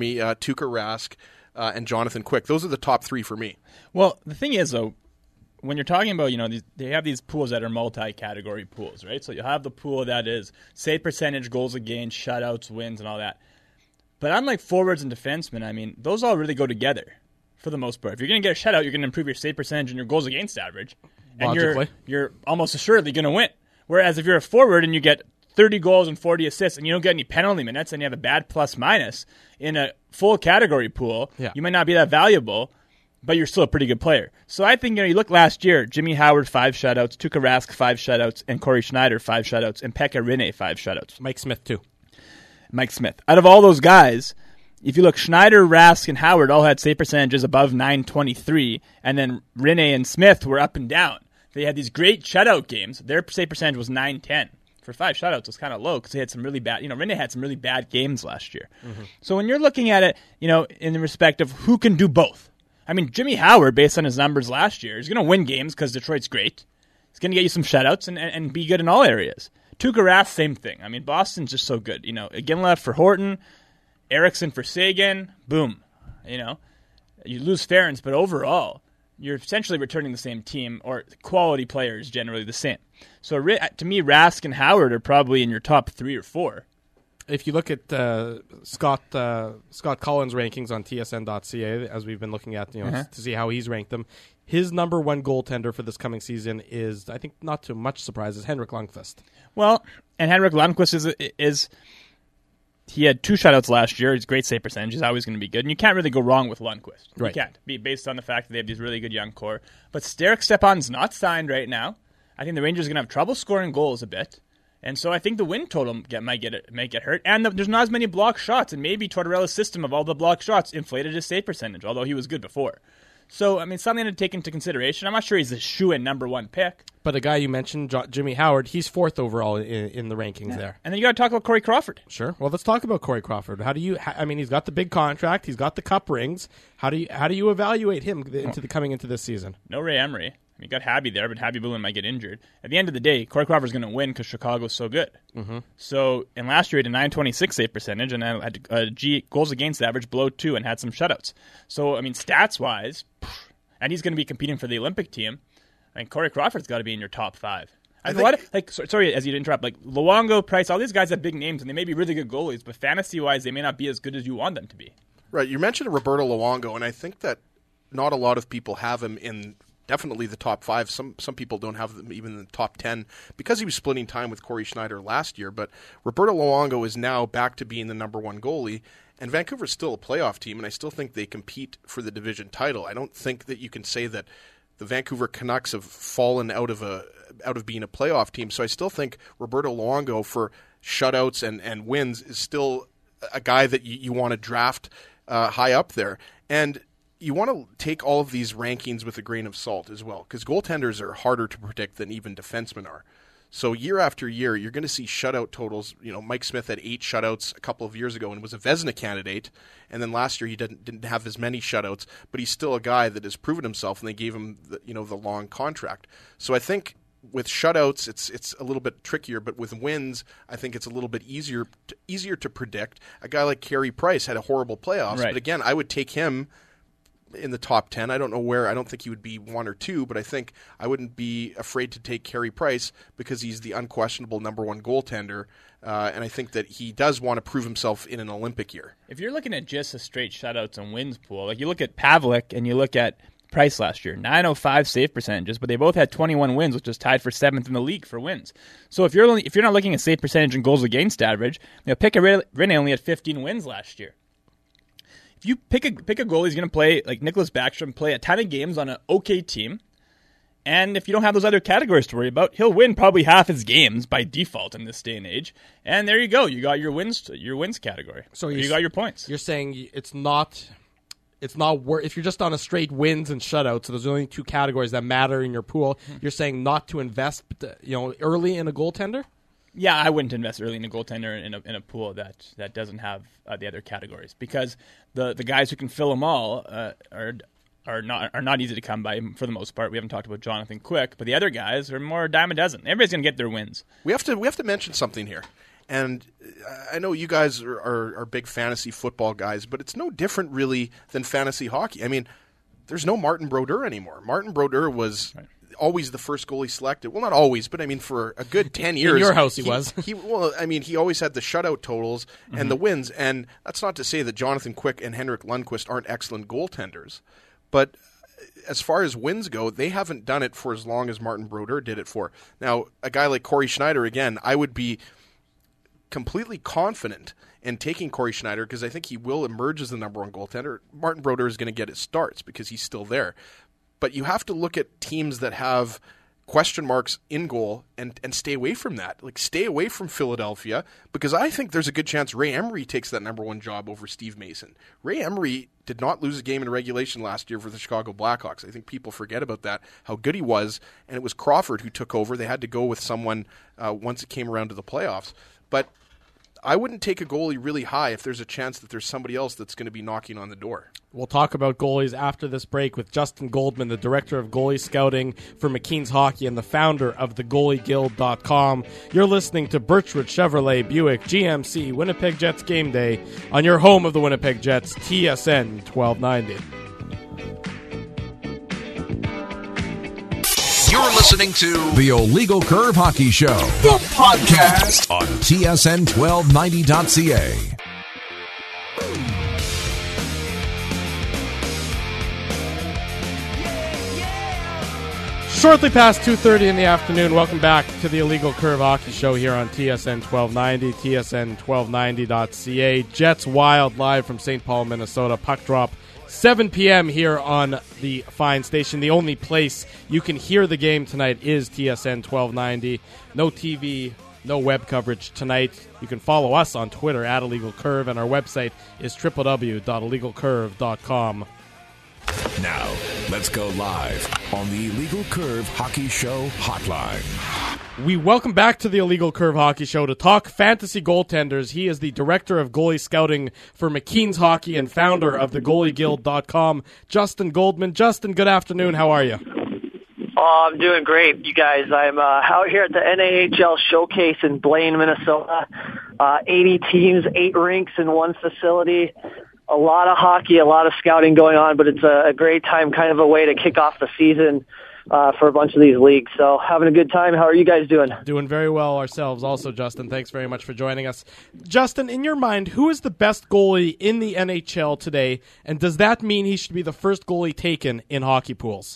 Rask, and Jonathan Quick. Those are the top 3 for me. Well, the thing is, though, when you're talking about, they have these pools that are multi-category pools, right? So you have the pool that is save percentage, goals against, shutouts, wins, and all that. But unlike forwards and defensemen, those all really go together for the most part. If you're going to get a shutout, you're going to improve your save percentage and your goals against average. And Logically. you're almost assuredly going to win. Whereas if you're a forward and you get 30 goals and 40 assists and you don't get any penalty minutes and you have a bad plus-minus in a full category pool, you might not be that valuable, but you're still a pretty good player. So I think, you look last year, Jimmy Howard, 5 shutouts, Tuukka Rask, 5 shutouts, and Corey Schneider, 5 shutouts, and Pekka Rinne, 5 shutouts. Mike Smith, too. Mike Smith. Out of all those guys, if you look, Schneider, Rask, and Howard all had save percentages above .923, and then Rinne and Smith were up and down. They had these great shutout games. Their save percentage was .910. For 5 shutouts, it was kind of low because they had some really bad, Rinne had some really bad games last year. Mm-hmm. So when you're looking at it, in the respect of who can do both, I mean, Jimmy Howard, based on his numbers last year, is going to win games because Detroit's great. He's going to get you some shutouts and be good in all areas. Tuukka Rask, same thing. I mean, Boston's just so good. Iginla for Horton, Eriksson for Sagan, boom. You lose Ferentz, but overall, you're essentially returning the same team, or quality players generally the same. So to me, Rask and Howard are probably in your top 3 or 4. If you look at Scott Collins' rankings on TSN.ca, as we've been looking at, to see how he's ranked them, his number 1 goaltender for this coming season is, I think, not too much surprise, is Henrik Lundqvist. Well, and Henrik Lundqvist is he had 2 shutouts last year. He's great save percentage. He's always going to be good, and you can't really go wrong with Lundqvist. Right. You can't, based on the fact that they have these really good young core. But Derek Stepan's not signed right now. I think the Rangers are going to have trouble scoring goals a bit. And so I think the win total may get hurt. And there's not as many block shots. And maybe Tortorella's system of all the block shots inflated his save percentage, although he was good before. So, I mean, something to take into consideration. I'm not sure he's a shoe-in number 1 pick. But a guy you mentioned, Jimmy Howard, he's 4th overall in the rankings there. And then you got to talk about Corey Crawford. Sure. Well, let's talk about Corey Crawford. He's got the big contract. He's got the cup rings. How do you evaluate him coming into this season? No Ray Emery. You got Habby there, but Habby Bullen might get injured. At the end of the day, Corey Crawford's going to win because Chicago's so good. Mm-hmm. So, and last year he had a .926 save percentage and had a goals against average below 2 and had some shutouts. So, I mean, stats-wise, and he's going to be competing for the Olympic team. I mean, Corey Crawford's got to be in your top 5. Sorry, as you interrupt, like Luongo, Price, all these guys have big names and they may be really good goalies, but fantasy-wise, they may not be as good as you want them to be. Right. You mentioned Roberto Luongo, and I think that not a lot of people have him in definitely the top 5. Some people don't have them even in the top 10 because he was splitting time with Corey Schneider last year. But Roberto Luongo is now back to being the number 1 goalie, and Vancouver's still a playoff team, and I still think they compete for the division title. I don't think that you can say that the Vancouver Canucks have fallen out of being a playoff team. So I still think Roberto Luongo for shutouts and wins is still a guy that you want to draft high up there. And you want to take all of these rankings with a grain of salt as well, because goaltenders are harder to predict than even defensemen are. So year after year, you're going to see shutout totals. Mike Smith had 8 shutouts a couple of years ago and was a Vezina candidate. And then last year he didn't have as many shutouts, but he's still a guy that has proven himself, and they gave him the long contract. So I think with shutouts, it's a little bit trickier, but with wins, I think it's a little bit easier to predict. A guy like Carey Price had a horrible playoffs, right. But again, I would take him in the top 10. I don't know where. I don't think he would be 1 or 2, but I think I wouldn't be afraid to take Carey Price because he's the unquestionable number 1 goaltender, and I think that he does want to prove himself in an Olympic year. If you're looking at just a straight shutouts and wins pool, like you look at Pavlik and you look at Price last year, 905 save percentages, but they both had 21 wins, which is tied for 7th in the league for wins. So if you're not looking at save percentage and goals against average, Pekka Rinne only had 15 wins last year. If you pick a goalie, he's going to play, like Nicholas Backstrom, play a ton of games on an okay team. And if you don't have those other categories to worry about, he'll win probably half his games by default in this day and age. And there you go. You got your wins category. So you got your points. You're saying it's not if you're just on a straight wins and shutouts, so there's only 2 categories that matter in your pool. Mm-hmm. You're saying not to invest, early in a goaltender? Yeah, I wouldn't invest early in a goaltender in a pool that doesn't have the other categories, because the guys who can fill them all are not easy to come by for the most part. We haven't talked about Jonathan Quick, but the other guys are more a dime a dozen. Everybody's going to get their wins. We have to mention something here. And I know you guys are big fantasy football guys, but it's no different really than fantasy hockey. I mean, there's no Martin Brodeur anymore. Martin Brodeur was always the first goalie selected. Well, not always, but I mean for a good 10 years. In your house he was. He always had the shutout totals and the wins. And that's not to say that Jonathan Quick and Henrik Lundqvist aren't excellent goaltenders. But as far as wins go, they haven't done it for as long as Martin Brodeur did it for. Now, a guy like Corey Schneider, again, I would be completely confident in taking Corey Schneider because I think he will emerge as the number one goaltender. Martin Brodeur is going to get his starts because he's still there. But you have to look at teams that have question marks in goal and stay away from that. Like, stay away from Philadelphia, because I think there's a good chance Ray Emery takes that number one job over Steve Mason. Ray Emery did not lose a game in regulation last year for the Chicago Blackhawks. I think people forget about that, how good he was, and it was Crawford who took over. They had to go with someone once it came around to the playoffs. But I wouldn't take a goalie really high if there's a chance that there's somebody else that's going to be knocking on the door. We'll talk about goalies after this break with Justin Goldman, the director of goalie scouting for McKean's Hockey and the founder of thegoalieguild.com. You're listening to Birchwood Chevrolet Buick GMC Winnipeg Jets Game Day on your home of the Winnipeg Jets, TSN 1290. You're listening to the Illegal Curve Hockey Show, the podcast on TSN1290.ca. Shortly past 2:30 in the afternoon, welcome back to the Illegal Curve Hockey Show here on TSN 1290, TSN1290.ca. Jets Wild live from St. Paul, Minnesota. Puck drop 7 p.m. here on the fine station. The only place you can hear the game tonight is TSN 1290. No TV, no web coverage tonight. You can follow us on Twitter at Illegal Curve, and our website is www.illegalcurve.com. Now, let's go live on the Illegal Curve Hockey Show hotline. We welcome back to the Illegal Curve Hockey Show to talk fantasy goaltenders. He is the director of goalie scouting for McKean's Hockey and founder of thegoalieguild.com, Justin Goldman. Justin, good afternoon. How are you? Oh, I'm doing great, you guys. I'm out here at the NAHL Showcase in Blaine, Minnesota. 80 teams, 8 rinks in one facility. A lot of hockey, a lot of scouting going on, but it's a great time, kind of a way to kick off the season for a bunch of these leagues. So having a good time. How are you guys doing? Doing very well ourselves also, Justin. Thanks very much for joining us. Justin, in your mind, who is the best goalie in the NHL today, and does that mean he should be the first goalie taken in hockey pools?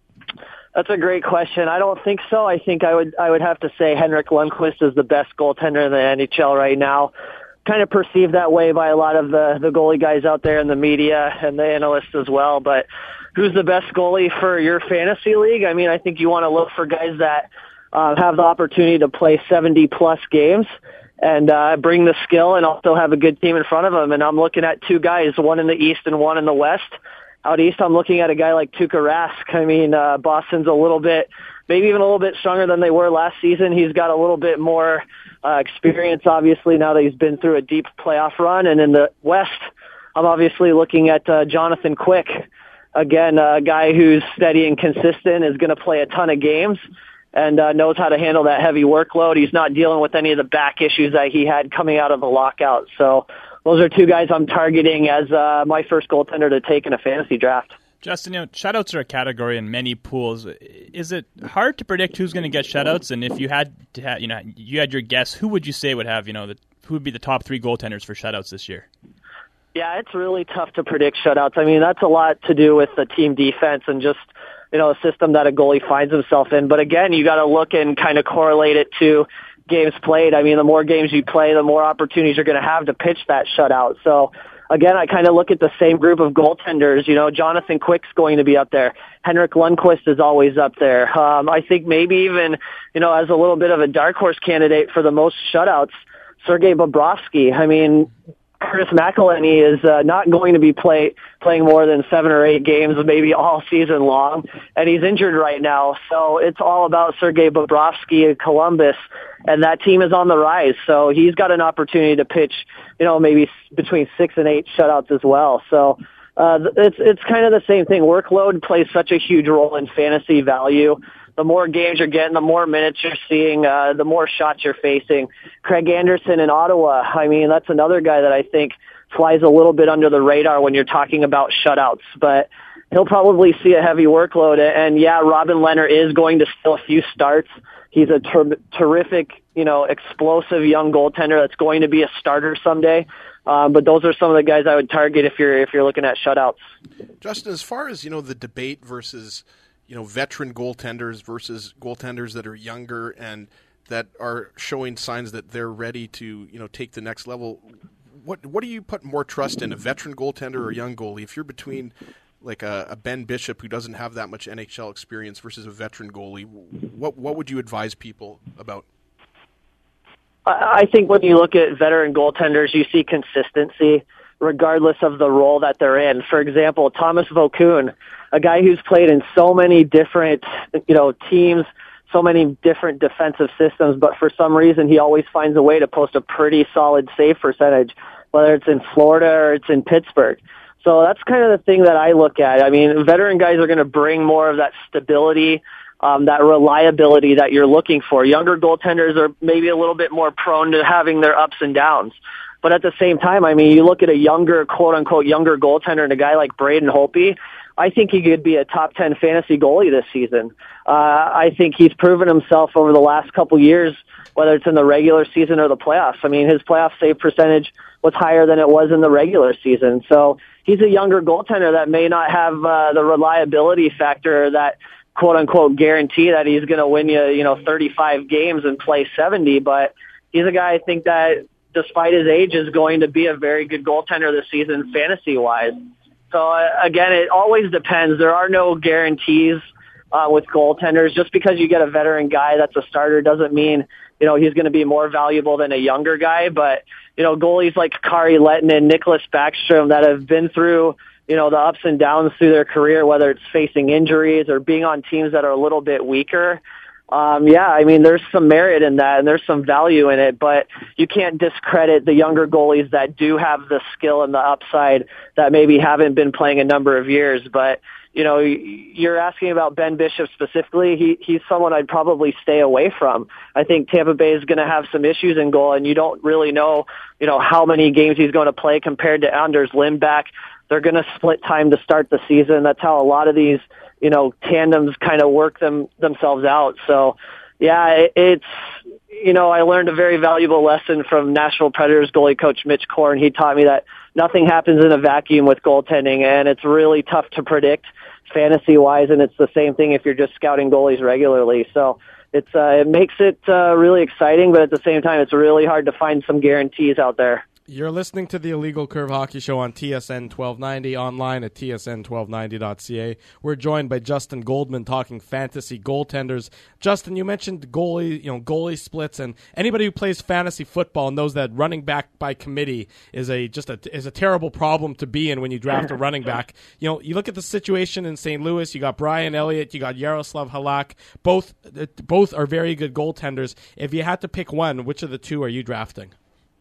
That's a great question. I don't think so. I think I would have to say Henrik Lundqvist is the best goaltender in the NHL right now. Kind of perceived that way by a lot of the goalie guys out there in the media and the analysts as well. But who's the best goalie for your fantasy league? I mean, I think you want to look for guys that have the opportunity to play 70-plus games and bring the skill and also have a good team in front of them. And I'm looking at 2 guys, one in the East and one in the West. Out East, I'm looking at a guy like Tuukka Rask. I mean, Boston's a little bit, maybe even a little bit stronger than they were last season. He's got a little bit more experience, obviously, now that he's been through a deep playoff run. And in the West, I'm obviously looking at Jonathan Quick. Again, a guy who's steady and consistent, is going to play a ton of games and knows how to handle that heavy workload. He's not dealing with any of the back issues that he had coming out of the lockout. So those are 2 guys I'm targeting as my first goaltender to take in a fantasy draft. Justin, shutouts are a category in many pools. Is it hard to predict who's going to get shutouts? And if you had to have, you had your guess, who would you say would have, who would be the top 3 goaltenders for shutouts this year? Yeah, it's really tough to predict shutouts. I mean, that's a lot to do with the team defense and just, a system that a goalie finds himself in. But again, you got to look and kind of correlate it to games played. I mean, the more games you play, the more opportunities you're going to have to pitch that shutout. So again, I kind of look at the same group of goaltenders. Jonathan Quick's going to be up there. Henrik Lundqvist is always up there. I think maybe even, as a little bit of a dark horse candidate for the most shutouts, Sergei Bobrovsky. I mean, Curtis McElhinney is not going to be playing more than 7 or 8 games, maybe all season long, and he's injured right now. So it's all about Sergei Bobrovsky at Columbus, and that team is on the rise. So he's got an opportunity to pitch, maybe between 6 and 8 shutouts as well. So it's kind of the same thing. Workload plays such a huge role in fantasy value. The more games you're getting, the more minutes you're seeing, the more shots you're facing. Craig Anderson in Ottawa, I mean, that's another guy that I think flies a little bit under the radar when you're talking about shutouts. But he'll probably see a heavy workload. And, yeah, Robin Lehner is going to steal a few starts. He's a terrific, explosive young goaltender that's going to be a starter someday. But those are some of the guys I would target if you're looking at shutouts. Justin, as far as, the debate versus veteran goaltenders versus goaltenders that are younger and that are showing signs that they're ready to take the next level. What do you put more trust in, a veteran goaltender or a young goalie? If you're between like a Ben Bishop who doesn't have that much NHL experience versus a veteran goalie, what would you advise people about? I think when you look at veteran goaltenders, you see consistency regardless of the role that they're in. For example, Thomas Vokoun, a guy who's played in so many different, teams, so many different defensive systems, but for some reason he always finds a way to post a pretty solid save percentage, whether it's in Florida or it's in Pittsburgh. So that's kind of the thing that I look at. I mean, veteran guys are going to bring more of that stability, that reliability that you're looking for. Younger goaltenders are maybe a little bit more prone to having their ups and downs. But at the same time, I mean, you look at a younger, quote-unquote, younger goaltender and a guy like Braden Holtby, I think he could be a top 10 fantasy goalie this season. I think he's proven himself over the last couple years, whether it's in the regular season or the playoffs. I mean, his playoff save percentage was higher than it was in the regular season. So he's a younger goaltender that may not have the reliability factor, that quote-unquote guarantee that he's going to win you 35 games and play 70. But he's a guy I think that, despite his age, is going to be a very good goaltender this season fantasy-wise. So, again, it always depends. There are no guarantees with goaltenders. Just because you get a veteran guy that's a starter doesn't mean, he's going to be more valuable than a younger guy. But, goalies like Kari Lehtinen, Nicholas Backstrom that have been through, the ups and downs through their career, whether it's facing injuries or being on teams that are a little bit weaker. I mean, there's some merit in that and there's some value in it, but you can't discredit the younger goalies that do have the skill and the upside that maybe haven't been playing a number of years. But, you're asking about Ben Bishop specifically. He's someone I'd probably stay away from. I think Tampa Bay is going to have some issues in goal, and you don't really know, how many games he's going to play compared to Anders Lindback. They're going to split time to start the season. That's how a lot of these tandems kind of work themselves out. So, it's, I learned a very valuable lesson from Nashville Predators goalie coach Mitch Korn. He taught me that nothing happens in a vacuum with goaltending, and it's really tough to predict fantasy-wise, and it's the same thing if you're just scouting goalies regularly. So it makes it really exciting, but at the same time, it's really hard to find some guarantees out there. You're listening to the Illegal Curve Hockey Show on TSN 1290, online at tsn1290.ca. We're joined by Justin Goldman talking fantasy goaltenders. Justin, you mentioned goalie splits, and anybody who plays fantasy football knows that running back by committee is a terrible problem to be in when you draft a running back. You look at the situation in St. Louis. You got Brian Elliott, you got Yaroslav Halak. Both are very good goaltenders. If you had to pick one, which of the two are you drafting?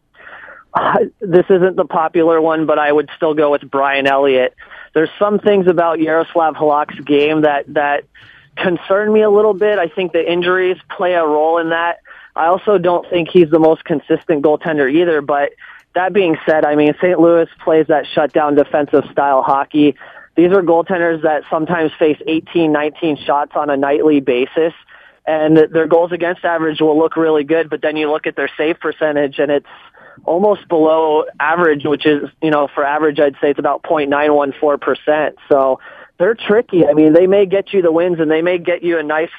This isn't the popular one, but I would still go with Brian Elliott. There's some things about Yaroslav Halak's game that concern me a little bit. I think the injuries play a role in that. I also don't think he's the most consistent goaltender either, but that being said, I mean, St. Louis plays that shutdown defensive style hockey. These are goaltenders that sometimes face 18, 19 shots on a nightly basis, and their goals against average will look really good, but then you look at their save percentage and it's almost below average, which is, for average, I'd say it's about 0.914%. So they're tricky. I mean, they may get you the wins and they may get you a nice,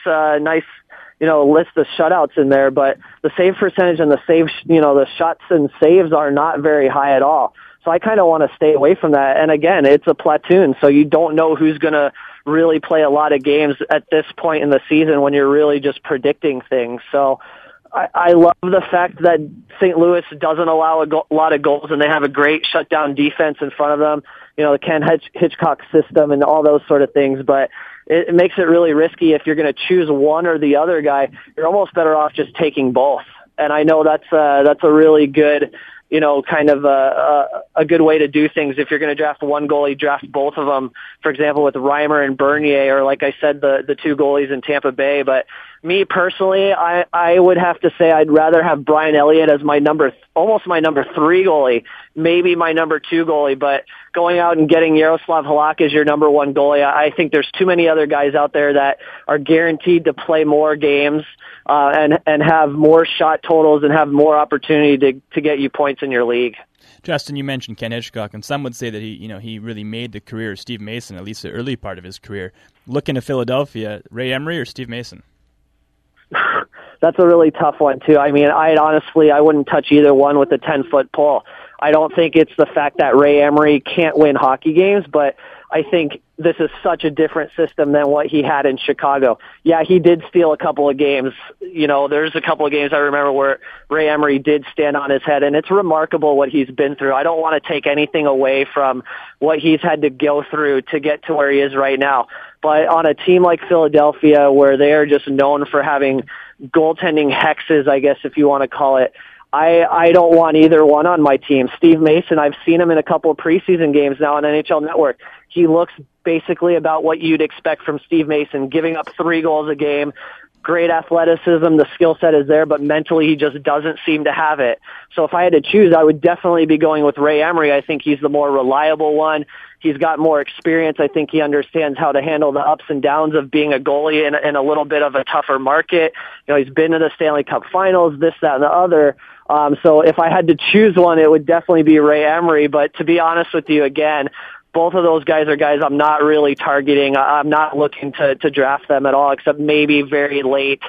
list of shutouts in there, but the save percentage and the the shots and saves are not very high at all. So I kind of want to stay away from that. And again, it's a platoon, so you don't know who's going to really play a lot of games at this point in the season when you're really just predicting things. So I love the fact that St. Louis doesn't allow a lot of goals, and they have a great shutdown defense in front of them, the Ken Hitchcock system and all those sort of things. But it makes it really risky. If you're going to choose one or the other guy, you're almost better off just taking both. And I know that's a really good, kind of a good way to do things. If you're going to draft one goalie, draft both of them. For example, with Reimer and Bernier, or like I said, the two goalies in Tampa Bay. But me personally, I would have to say I'd rather have Brian Elliott as almost my number 3 goalie, maybe my number 2 goalie. But going out and getting Yaroslav Halak as your number 1 goalie, I think there's too many other guys out there that are guaranteed to play more games and have more shot totals and have more opportunity to get you points in your league. Justin, you mentioned Ken Hitchcock, and some would say that he really made the career of Steve Mason, at least the early part of his career. Looking to Philadelphia, Ray Emery or Steve Mason? that's a really tough one too. I mean, I wouldn't touch either one with a 10-foot pole. I don't think it's the fact that Ray Emery can't win hockey games, but I think this is such a different system than what he had in Chicago. Yeah, he did steal a couple of games. You know, there's a couple of games I remember where Ray Emery did stand on his head, and it's remarkable what he's been through. I don't want to take anything away from what he's had to go through to get to where he is right now. But on a team like Philadelphia, where they are just known for having goaltending hexes, I guess if you want to call it, I don't want either one on my team. Steve Mason, I've seen him in a couple of preseason games now on NHL Network. He looks basically about what you'd expect from Steve Mason, giving up 3 goals a game, great athleticism, the skill set is there, but mentally he just doesn't seem to have it. So if I had to choose, I would definitely be going with Ray Emery. I think he's the more reliable one. He's got more experience. I think he understands how to handle the ups and downs of being a goalie in a little bit of a tougher market. You know, he's been to the Stanley Cup Finals, this, that, and the other. So if I had to choose one, it would definitely be Ray Emery. But to be honest with you, again, both of those guys are guys I'm not really targeting. I'm not looking to draft them at all, except maybe very late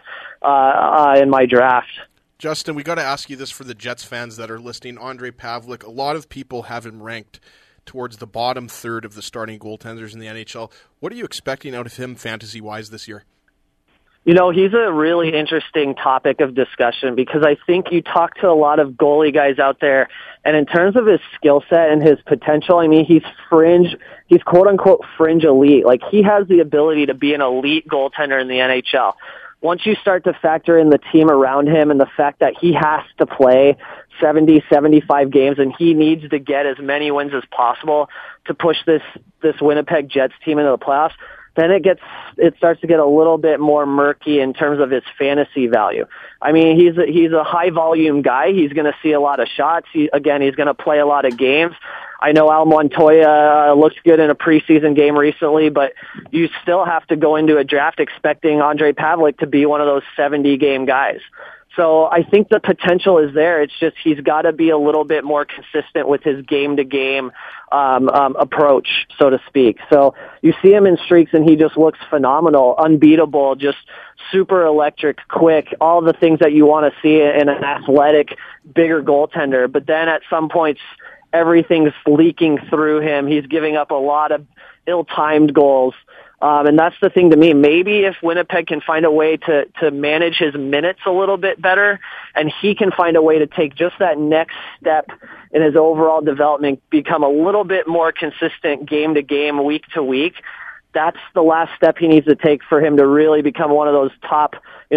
in my draft. Justin, we got to ask you this for the Jets fans that are listening. Ondrej Pavelec, a lot of people have him ranked towards the bottom third of the starting goaltenders in the NHL. What are you expecting out of him fantasy-wise this year? You know, he's a really interesting topic of discussion because I think you talk to a lot of goalie guys out there, and in terms of his skill set and his potential, I mean, he's quote-unquote fringe elite. Like, he has the ability to be an elite goaltender in the NHL. Once you start to factor in the team around him and the fact that he has to play 70, 75 games and he needs to get as many wins as possible to push this Winnipeg Jets team into the playoffs, then it starts to get a little bit more murky in terms of his fantasy value. I mean, he's a high volume guy. He's going to see a lot of shots. He's going to play a lot of games. I know Al Montoya looked good in a preseason game recently, but you still have to go into a draft expecting Ondrej Pavelec to be one of those 70-game guys. So I think the potential is there. It's just he's got to be a little bit more consistent with his game-to-game approach, so to speak. So you see him in streaks, and he just looks phenomenal, unbeatable, just super electric, quick, all the things that you want to see in an athletic, bigger goaltender. But then at some points, everything's leaking through him. He's giving up a lot of ill-timed goals. And that's the thing to me. Maybe if Winnipeg can find a way to manage his minutes a little bit better, and he can find a way to take just that next step in his overall development, become a little bit more consistent game to game, week to week, that's the last step he needs to take for him to really become one of those top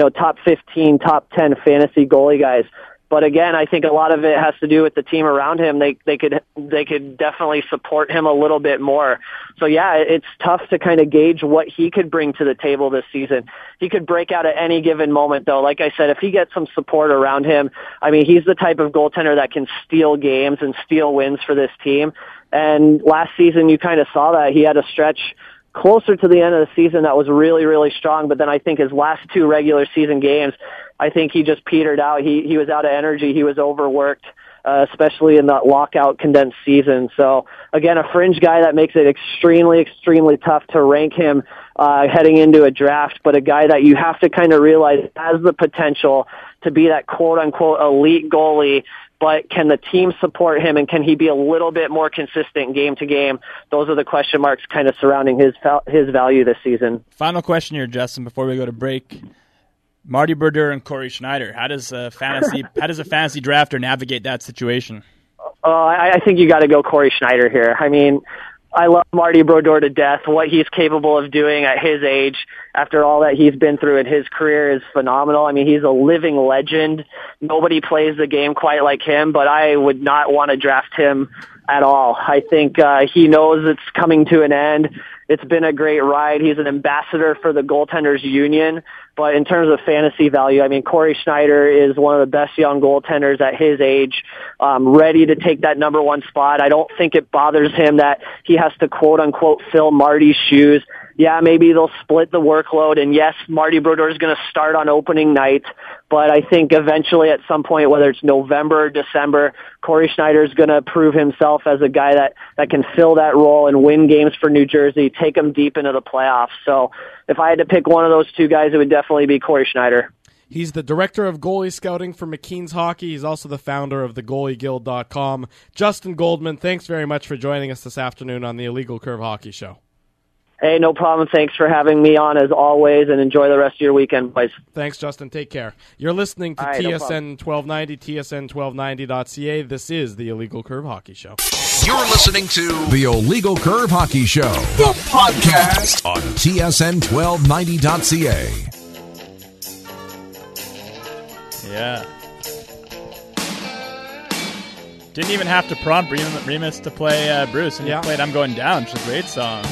15, top 10 fantasy goalie guys. But again, I think a lot of it has to do with the team around him. They could definitely support him a little bit more. So yeah, it's tough to kind of gauge what he could bring to the table this season. He could break out at any given moment, though. Like I said, if he gets some support around him, I mean, he's the type of goaltender that can steal games and steal wins for this team. And last season, you kind of saw that. He had a stretch closer to the end of the season that was really, really strong. But then I think his last 2 regular season games, I think he just petered out. He was out of energy. He was overworked, especially in that lockout condensed season. So again, a fringe guy that makes it extremely, extremely tough to rank him heading into a draft, but a guy that you have to kind of realize has the potential to be that quote unquote elite goalie. But can the team support him, and can he be a little bit more consistent game to game? Those are the question marks kind of surrounding his value this season. Final question here, Justin, before we go to break. Marty Brodeur and Corey Schneider. How does a fantasy drafter navigate that situation? I think you got to go Corey Schneider here. I mean, I love Marty Brodeur to death. What he's capable of doing at his age, after all that he's been through in his career, is phenomenal. I mean, he's a living legend. Nobody plays the game quite like him, but I would not want to draft him at all. I think he knows it's coming to an end. It's been a great ride. He's an ambassador for the Goaltenders Union. But in terms of fantasy value, I mean, Corey Schneider is one of the best young goaltenders at his age, ready to take that number 1 spot. I don't think it bothers him that he has to quote-unquote fill Marty's shoes. Yeah, maybe they'll split the workload, and yes, Marty Brodeur is going to start on opening night, but I think eventually at some point, whether it's November or December, Corey Schneider is going to prove himself as a guy that can fill that role and win games for New Jersey, take them deep into the playoffs. So if I had to pick one of those 2 guys, it would definitely be Corey Schneider. He's the director of goalie scouting for McKean's Hockey. He's also the founder of thegoalieguild.com. Justin Goldman, thanks very much for joining us this afternoon on the Illegal Curve Hockey Show. Hey, no problem. Thanks for having me on as always, and enjoy the rest of your weekend, boys. Thanks, Justin. Take care. You're listening to TSN 1290, TSN1290.ca. This is the Illegal Curve Hockey Show. You're listening to the Illegal Curve Hockey Show, the podcast on TSN1290.ca. Yeah. Didn't even have to prompt Remus to play Bruce, and he played I'm Going Down, which is a great song.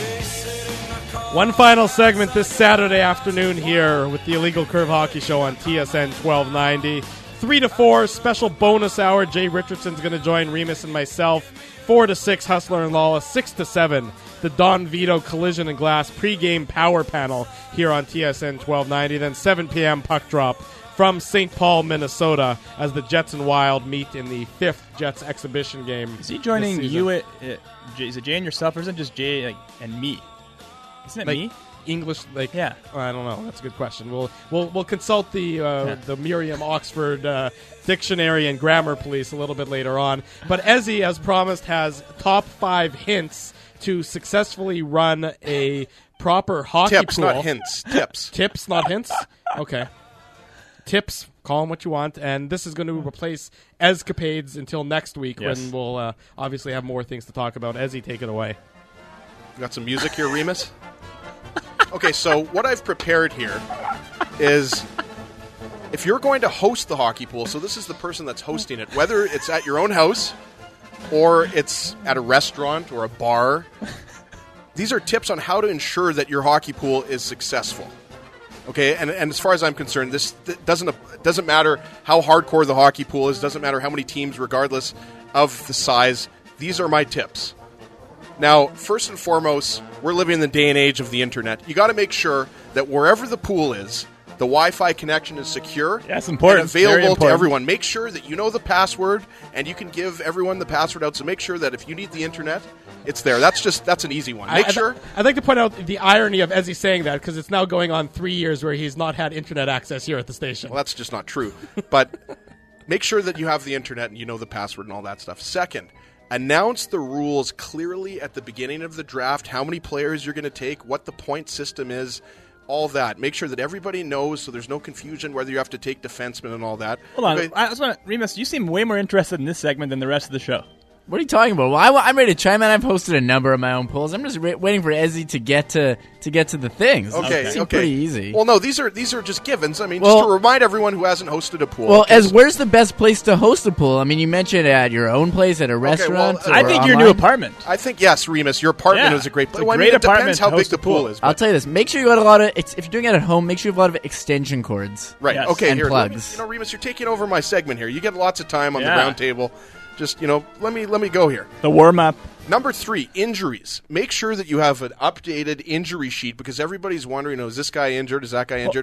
One final segment this Saturday afternoon here with the Illegal Curve Hockey Show on TSN 1290. 3 to 4, special bonus hour. Jay Richardson's going to join Remus and myself. 4 to 6, Hustler and Lawless. 6 to 7, the Don Vito Collision and Glass pregame power panel here on TSN 1290. Then 7 p.m. puck drop from St. Paul, Minnesota, as the Jets and Wild meet in the 5th Jets exhibition game. Is he joining you? Is it Jay and yourself, or is it just Jay and me? Isn't it me? English, yeah. I don't know. That's a good question. We'll consult the Merriam-Oxford dictionary and grammar police a little bit later on. But Ezzy, as promised, has top 5 hints to successfully run a proper hockey tips, pool. Not hints. Tips. Tips, not hints. Okay. Tips. Call them what you want. And this is going to replace Escapades until next week, when we'll obviously have more things to talk about. Ezzy, take it away. You got some music here, Remus? Okay, so what I've prepared here is, if you're going to host the hockey pool, so this is the person that's hosting it, whether it's at your own house or it's at a restaurant or a bar, these are tips on how to ensure that your hockey pool is successful. Okay, and as far as I'm concerned, this doesn't matter how hardcore the hockey pool is, doesn't matter how many teams, regardless of the size. These are my tips. Now, first and foremost, we're living in the day and age of the internet. You got to make sure that wherever the pool is, the Wi-Fi connection is secure and available to everyone. Make sure that you know the password, and you can give everyone the password out. So make sure that if you need the internet, it's there. That's an easy one. I'd like to point out the irony of Ezzy saying that, because it's now going on 3 years where he's not had internet access here at the station. Well, that's just not true. But make sure that you have the internet and you know the password and all that stuff. Second, announce the rules clearly at the beginning of the draft, how many players you're going to take, what the point system is, all that. Make sure that everybody knows so there's no confusion whether you have to take defensemen and all that. Hold on. Remus, you seem way more interested in this segment than the rest of the show. What are you talking about? Well, I'm ready to chime in. I've hosted a number of my own polls. I'm just waiting for Ezzy to get to the things. Okay. Pretty easy. Well, no, these are just givens. I mean, just to remind everyone who hasn't hosted a pool. Well, where's the best place to host a pool? I mean, you mentioned at your own place, at a restaurant. I think your new apartment. I think yes, Remus, your apartment is a great place. It depends how big the pool is. I'll tell you this: make sure you got a lot of. If you're doing it at home, make sure you have a lot of extension cords. Right. Yes. Okay. And plugs. Remus, you're taking over my segment here. You get lots of time on the round table. Just, let me go here. The warm-up. Number 3, injuries. Make sure that you have an updated injury sheet, because everybody's wondering, is this guy injured? Is that guy injured?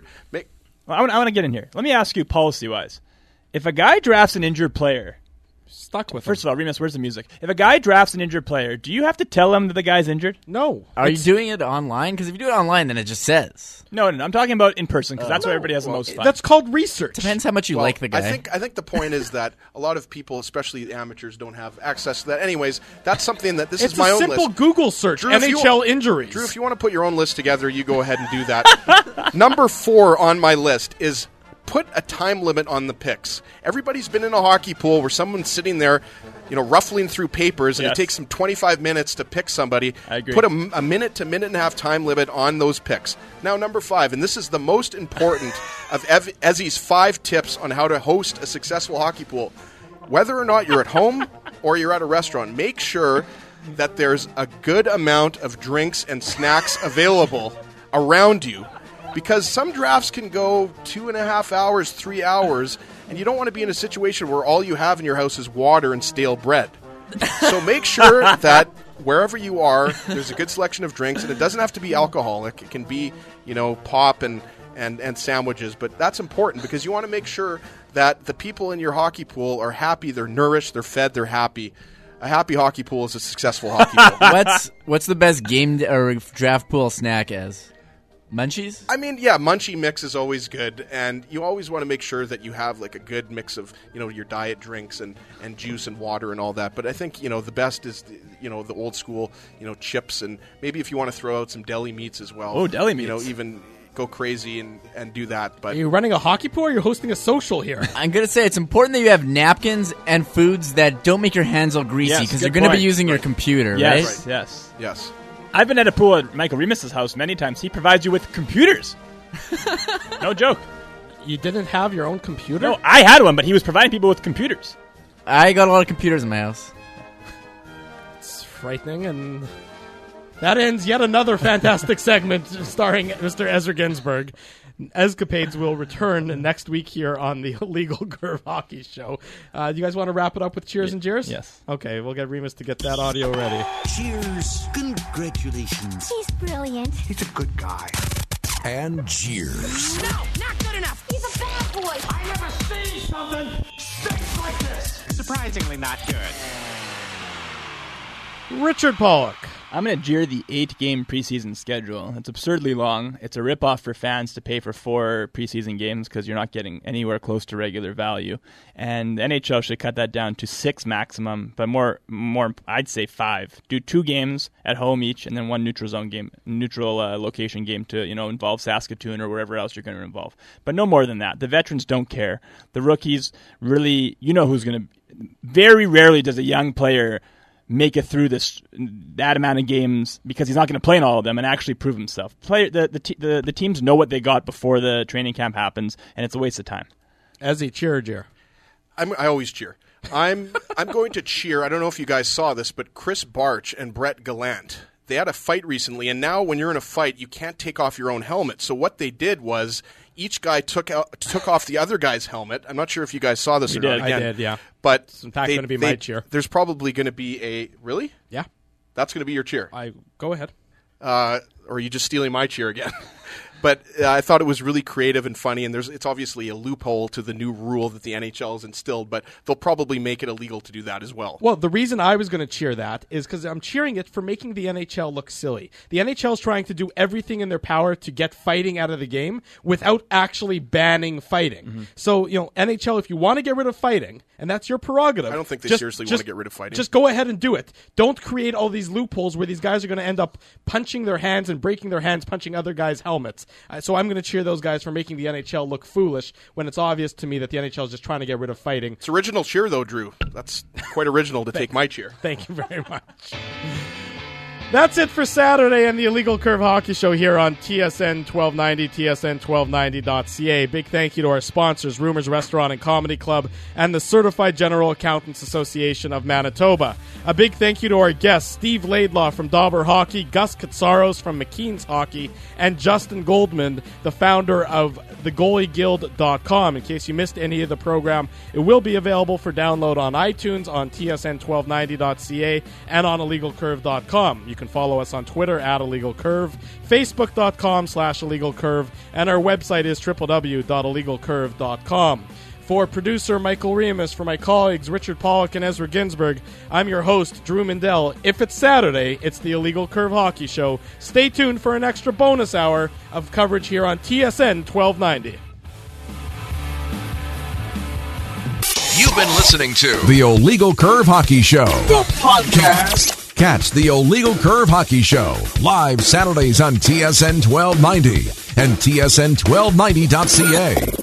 I want to get in here. Let me ask you policy-wise. If a guy drafts an injured player... Stuck with First of all, Remus, where's the music? If a guy drafts an injured player, do you have to tell him that the guy's injured? No. Are you doing it online? Because if you do it online, then it just says. No. I'm talking about in person, because that's where everybody has the most fun. That's called research. Depends how much you like the guy. I think the point is that a lot of people, especially amateurs, don't have access to that. Anyways, that's something that is my own list. It's a simple Google search, Drew, NHL injuries. Drew, if you want to put your own list together, you go ahead and do that. Number 4 on my list is put a time limit on the picks. Everybody's been in a hockey pool where someone's sitting there, ruffling through papers, and it takes them 25 minutes to pick somebody. I agree. Put a minute to minute and a half time limit on those picks. Now, number 5, and this is the most important of Ezzy's 5 tips on how to host a successful hockey pool. Whether or not you're at home or you're at a restaurant, make sure that there's a good amount of drinks and snacks available around you. Because some drafts can go 2.5 hours, 3 hours, and you don't want to be in a situation where all you have in your house is water and stale bread. So make sure that wherever you are, there's a good selection of drinks, and it doesn't have to be alcoholic. It can be, pop and sandwiches, but that's important because you want to make sure that the people in your hockey pool are happy, they're nourished, they're fed, they're happy. A happy hockey pool is a successful hockey pool. What's the best game or draft pool snack as? Munchies? I mean, yeah, munchie mix is always good, and you always want to make sure that you have like a good mix of, your diet drinks and juice and water and all that. But I think, the best is, the old school, chips, and maybe if you want to throw out some deli meats as well. Oh, deli meats. Even go crazy and do that. But are you running a hockey pool or are you hosting a social here? I'm going to say it's important that you have napkins and foods that don't make your hands all greasy because you're going to be using your computer, right? Yes. I've been at a pool at Michael Remus's house many times. He provides you with computers. No joke. You didn't have your own computer? No, I had one, but he was providing people with computers. I got a lot of computers in my house. It's frightening, and that ends yet another fantastic segment starring Mr. Ezra Ginsburg. Escapades will return next week here on the Illegal Curve Hockey Show. Do you guys want to wrap it up with cheers and jeers? Yes. Okay, we'll get Remus to get that audio ready. Cheers. Congratulations. He's brilliant. He's a good guy. And cheers. No, not good enough. He's a bad boy. I never seen something stinks like this. Surprisingly not good. Richard Pollock. I'm going to jeer the 8-game preseason schedule. It's absurdly long. It's a ripoff for fans to pay for 4 preseason games because you're not getting anywhere close to regular value. And the NHL should cut that down to 6 maximum, but more I'd say 5. Do 2 games at home each, and then 1 neutral location game to involve Saskatoon or wherever else you're going to involve. But no more than that. The veterans don't care. The rookies really, who's going to. Very rarely does a young player make it through that amount of games because he's not going to play in all of them and actually prove himself. The teams know what they got before the training camp happens, and it's a waste of time. Ezzy, cheer or jeer? I always cheer. I'm going to cheer. I don't know if you guys saw this, but Chris Barch and Brett Gallant, they had a fight recently, and now when you're in a fight, you can't take off your own helmet. So what they did was each guy took off the other guy's helmet. I'm not sure if you guys saw this or not. I did, yeah. But it's in fact going to be my cheer. There's probably going to be a... Really? Yeah. That's going to be your cheer? Go ahead. Or are you just stealing my cheer again? But I thought it was really creative and funny, and it's obviously a loophole to the new rule that the NHL has instilled, but they'll probably make it illegal to do that as well. Well, the reason I was going to cheer that is because I'm cheering it for making the NHL look silly. The NHL is trying to do everything in their power to get fighting out of the game without actually banning fighting. Mm-hmm. So, NHL, if you want to get rid of fighting, and that's your prerogative. I don't think they seriously want to get rid of fighting. Just go ahead and do it. Don't create all these loopholes where these guys are going to end up punching their hands and breaking their hands punching other guys' helmets. So I'm going to cheer those guys for making the NHL look foolish when it's obvious to me that the NHL is just trying to get rid of fighting. It's original cheer, though, Drew. That's quite original to take my cheer. Thank you very much. That's it for Saturday and the Illegal Curve Hockey Show here on TSN 1290, TSN1290.ca. Big thank you to our sponsors, Rumors Restaurant and Comedy Club, and the Certified General Accountants Association of Manitoba. A big thank you to our guests, Steve Laidlaw from Dauber Hockey, Gus Katsaros from McKean's Hockey, and Justin Goldman, the founder of thegoalieguild.com. In case you missed any of the program, it will be available for download on iTunes, on TSN1290.ca, and on IllegalCurve.com. You can follow us on Twitter at IllegalCurve, Facebook.com/IllegalCurve, and our website is www.IllegalCurve.com. For producer Michael Remus, for my colleagues Richard Pollock and Ezra Ginsburg, I'm your host, Drew Mindell. If it's Saturday, it's the Illegal Curve Hockey Show. Stay tuned for an extra bonus hour of coverage here on TSN 1290. You've been listening to the Illegal Curve Hockey Show, the podcast. Catch the Illegal Curve Hockey Show live Saturdays on TSN 1290 and TSN1290.ca.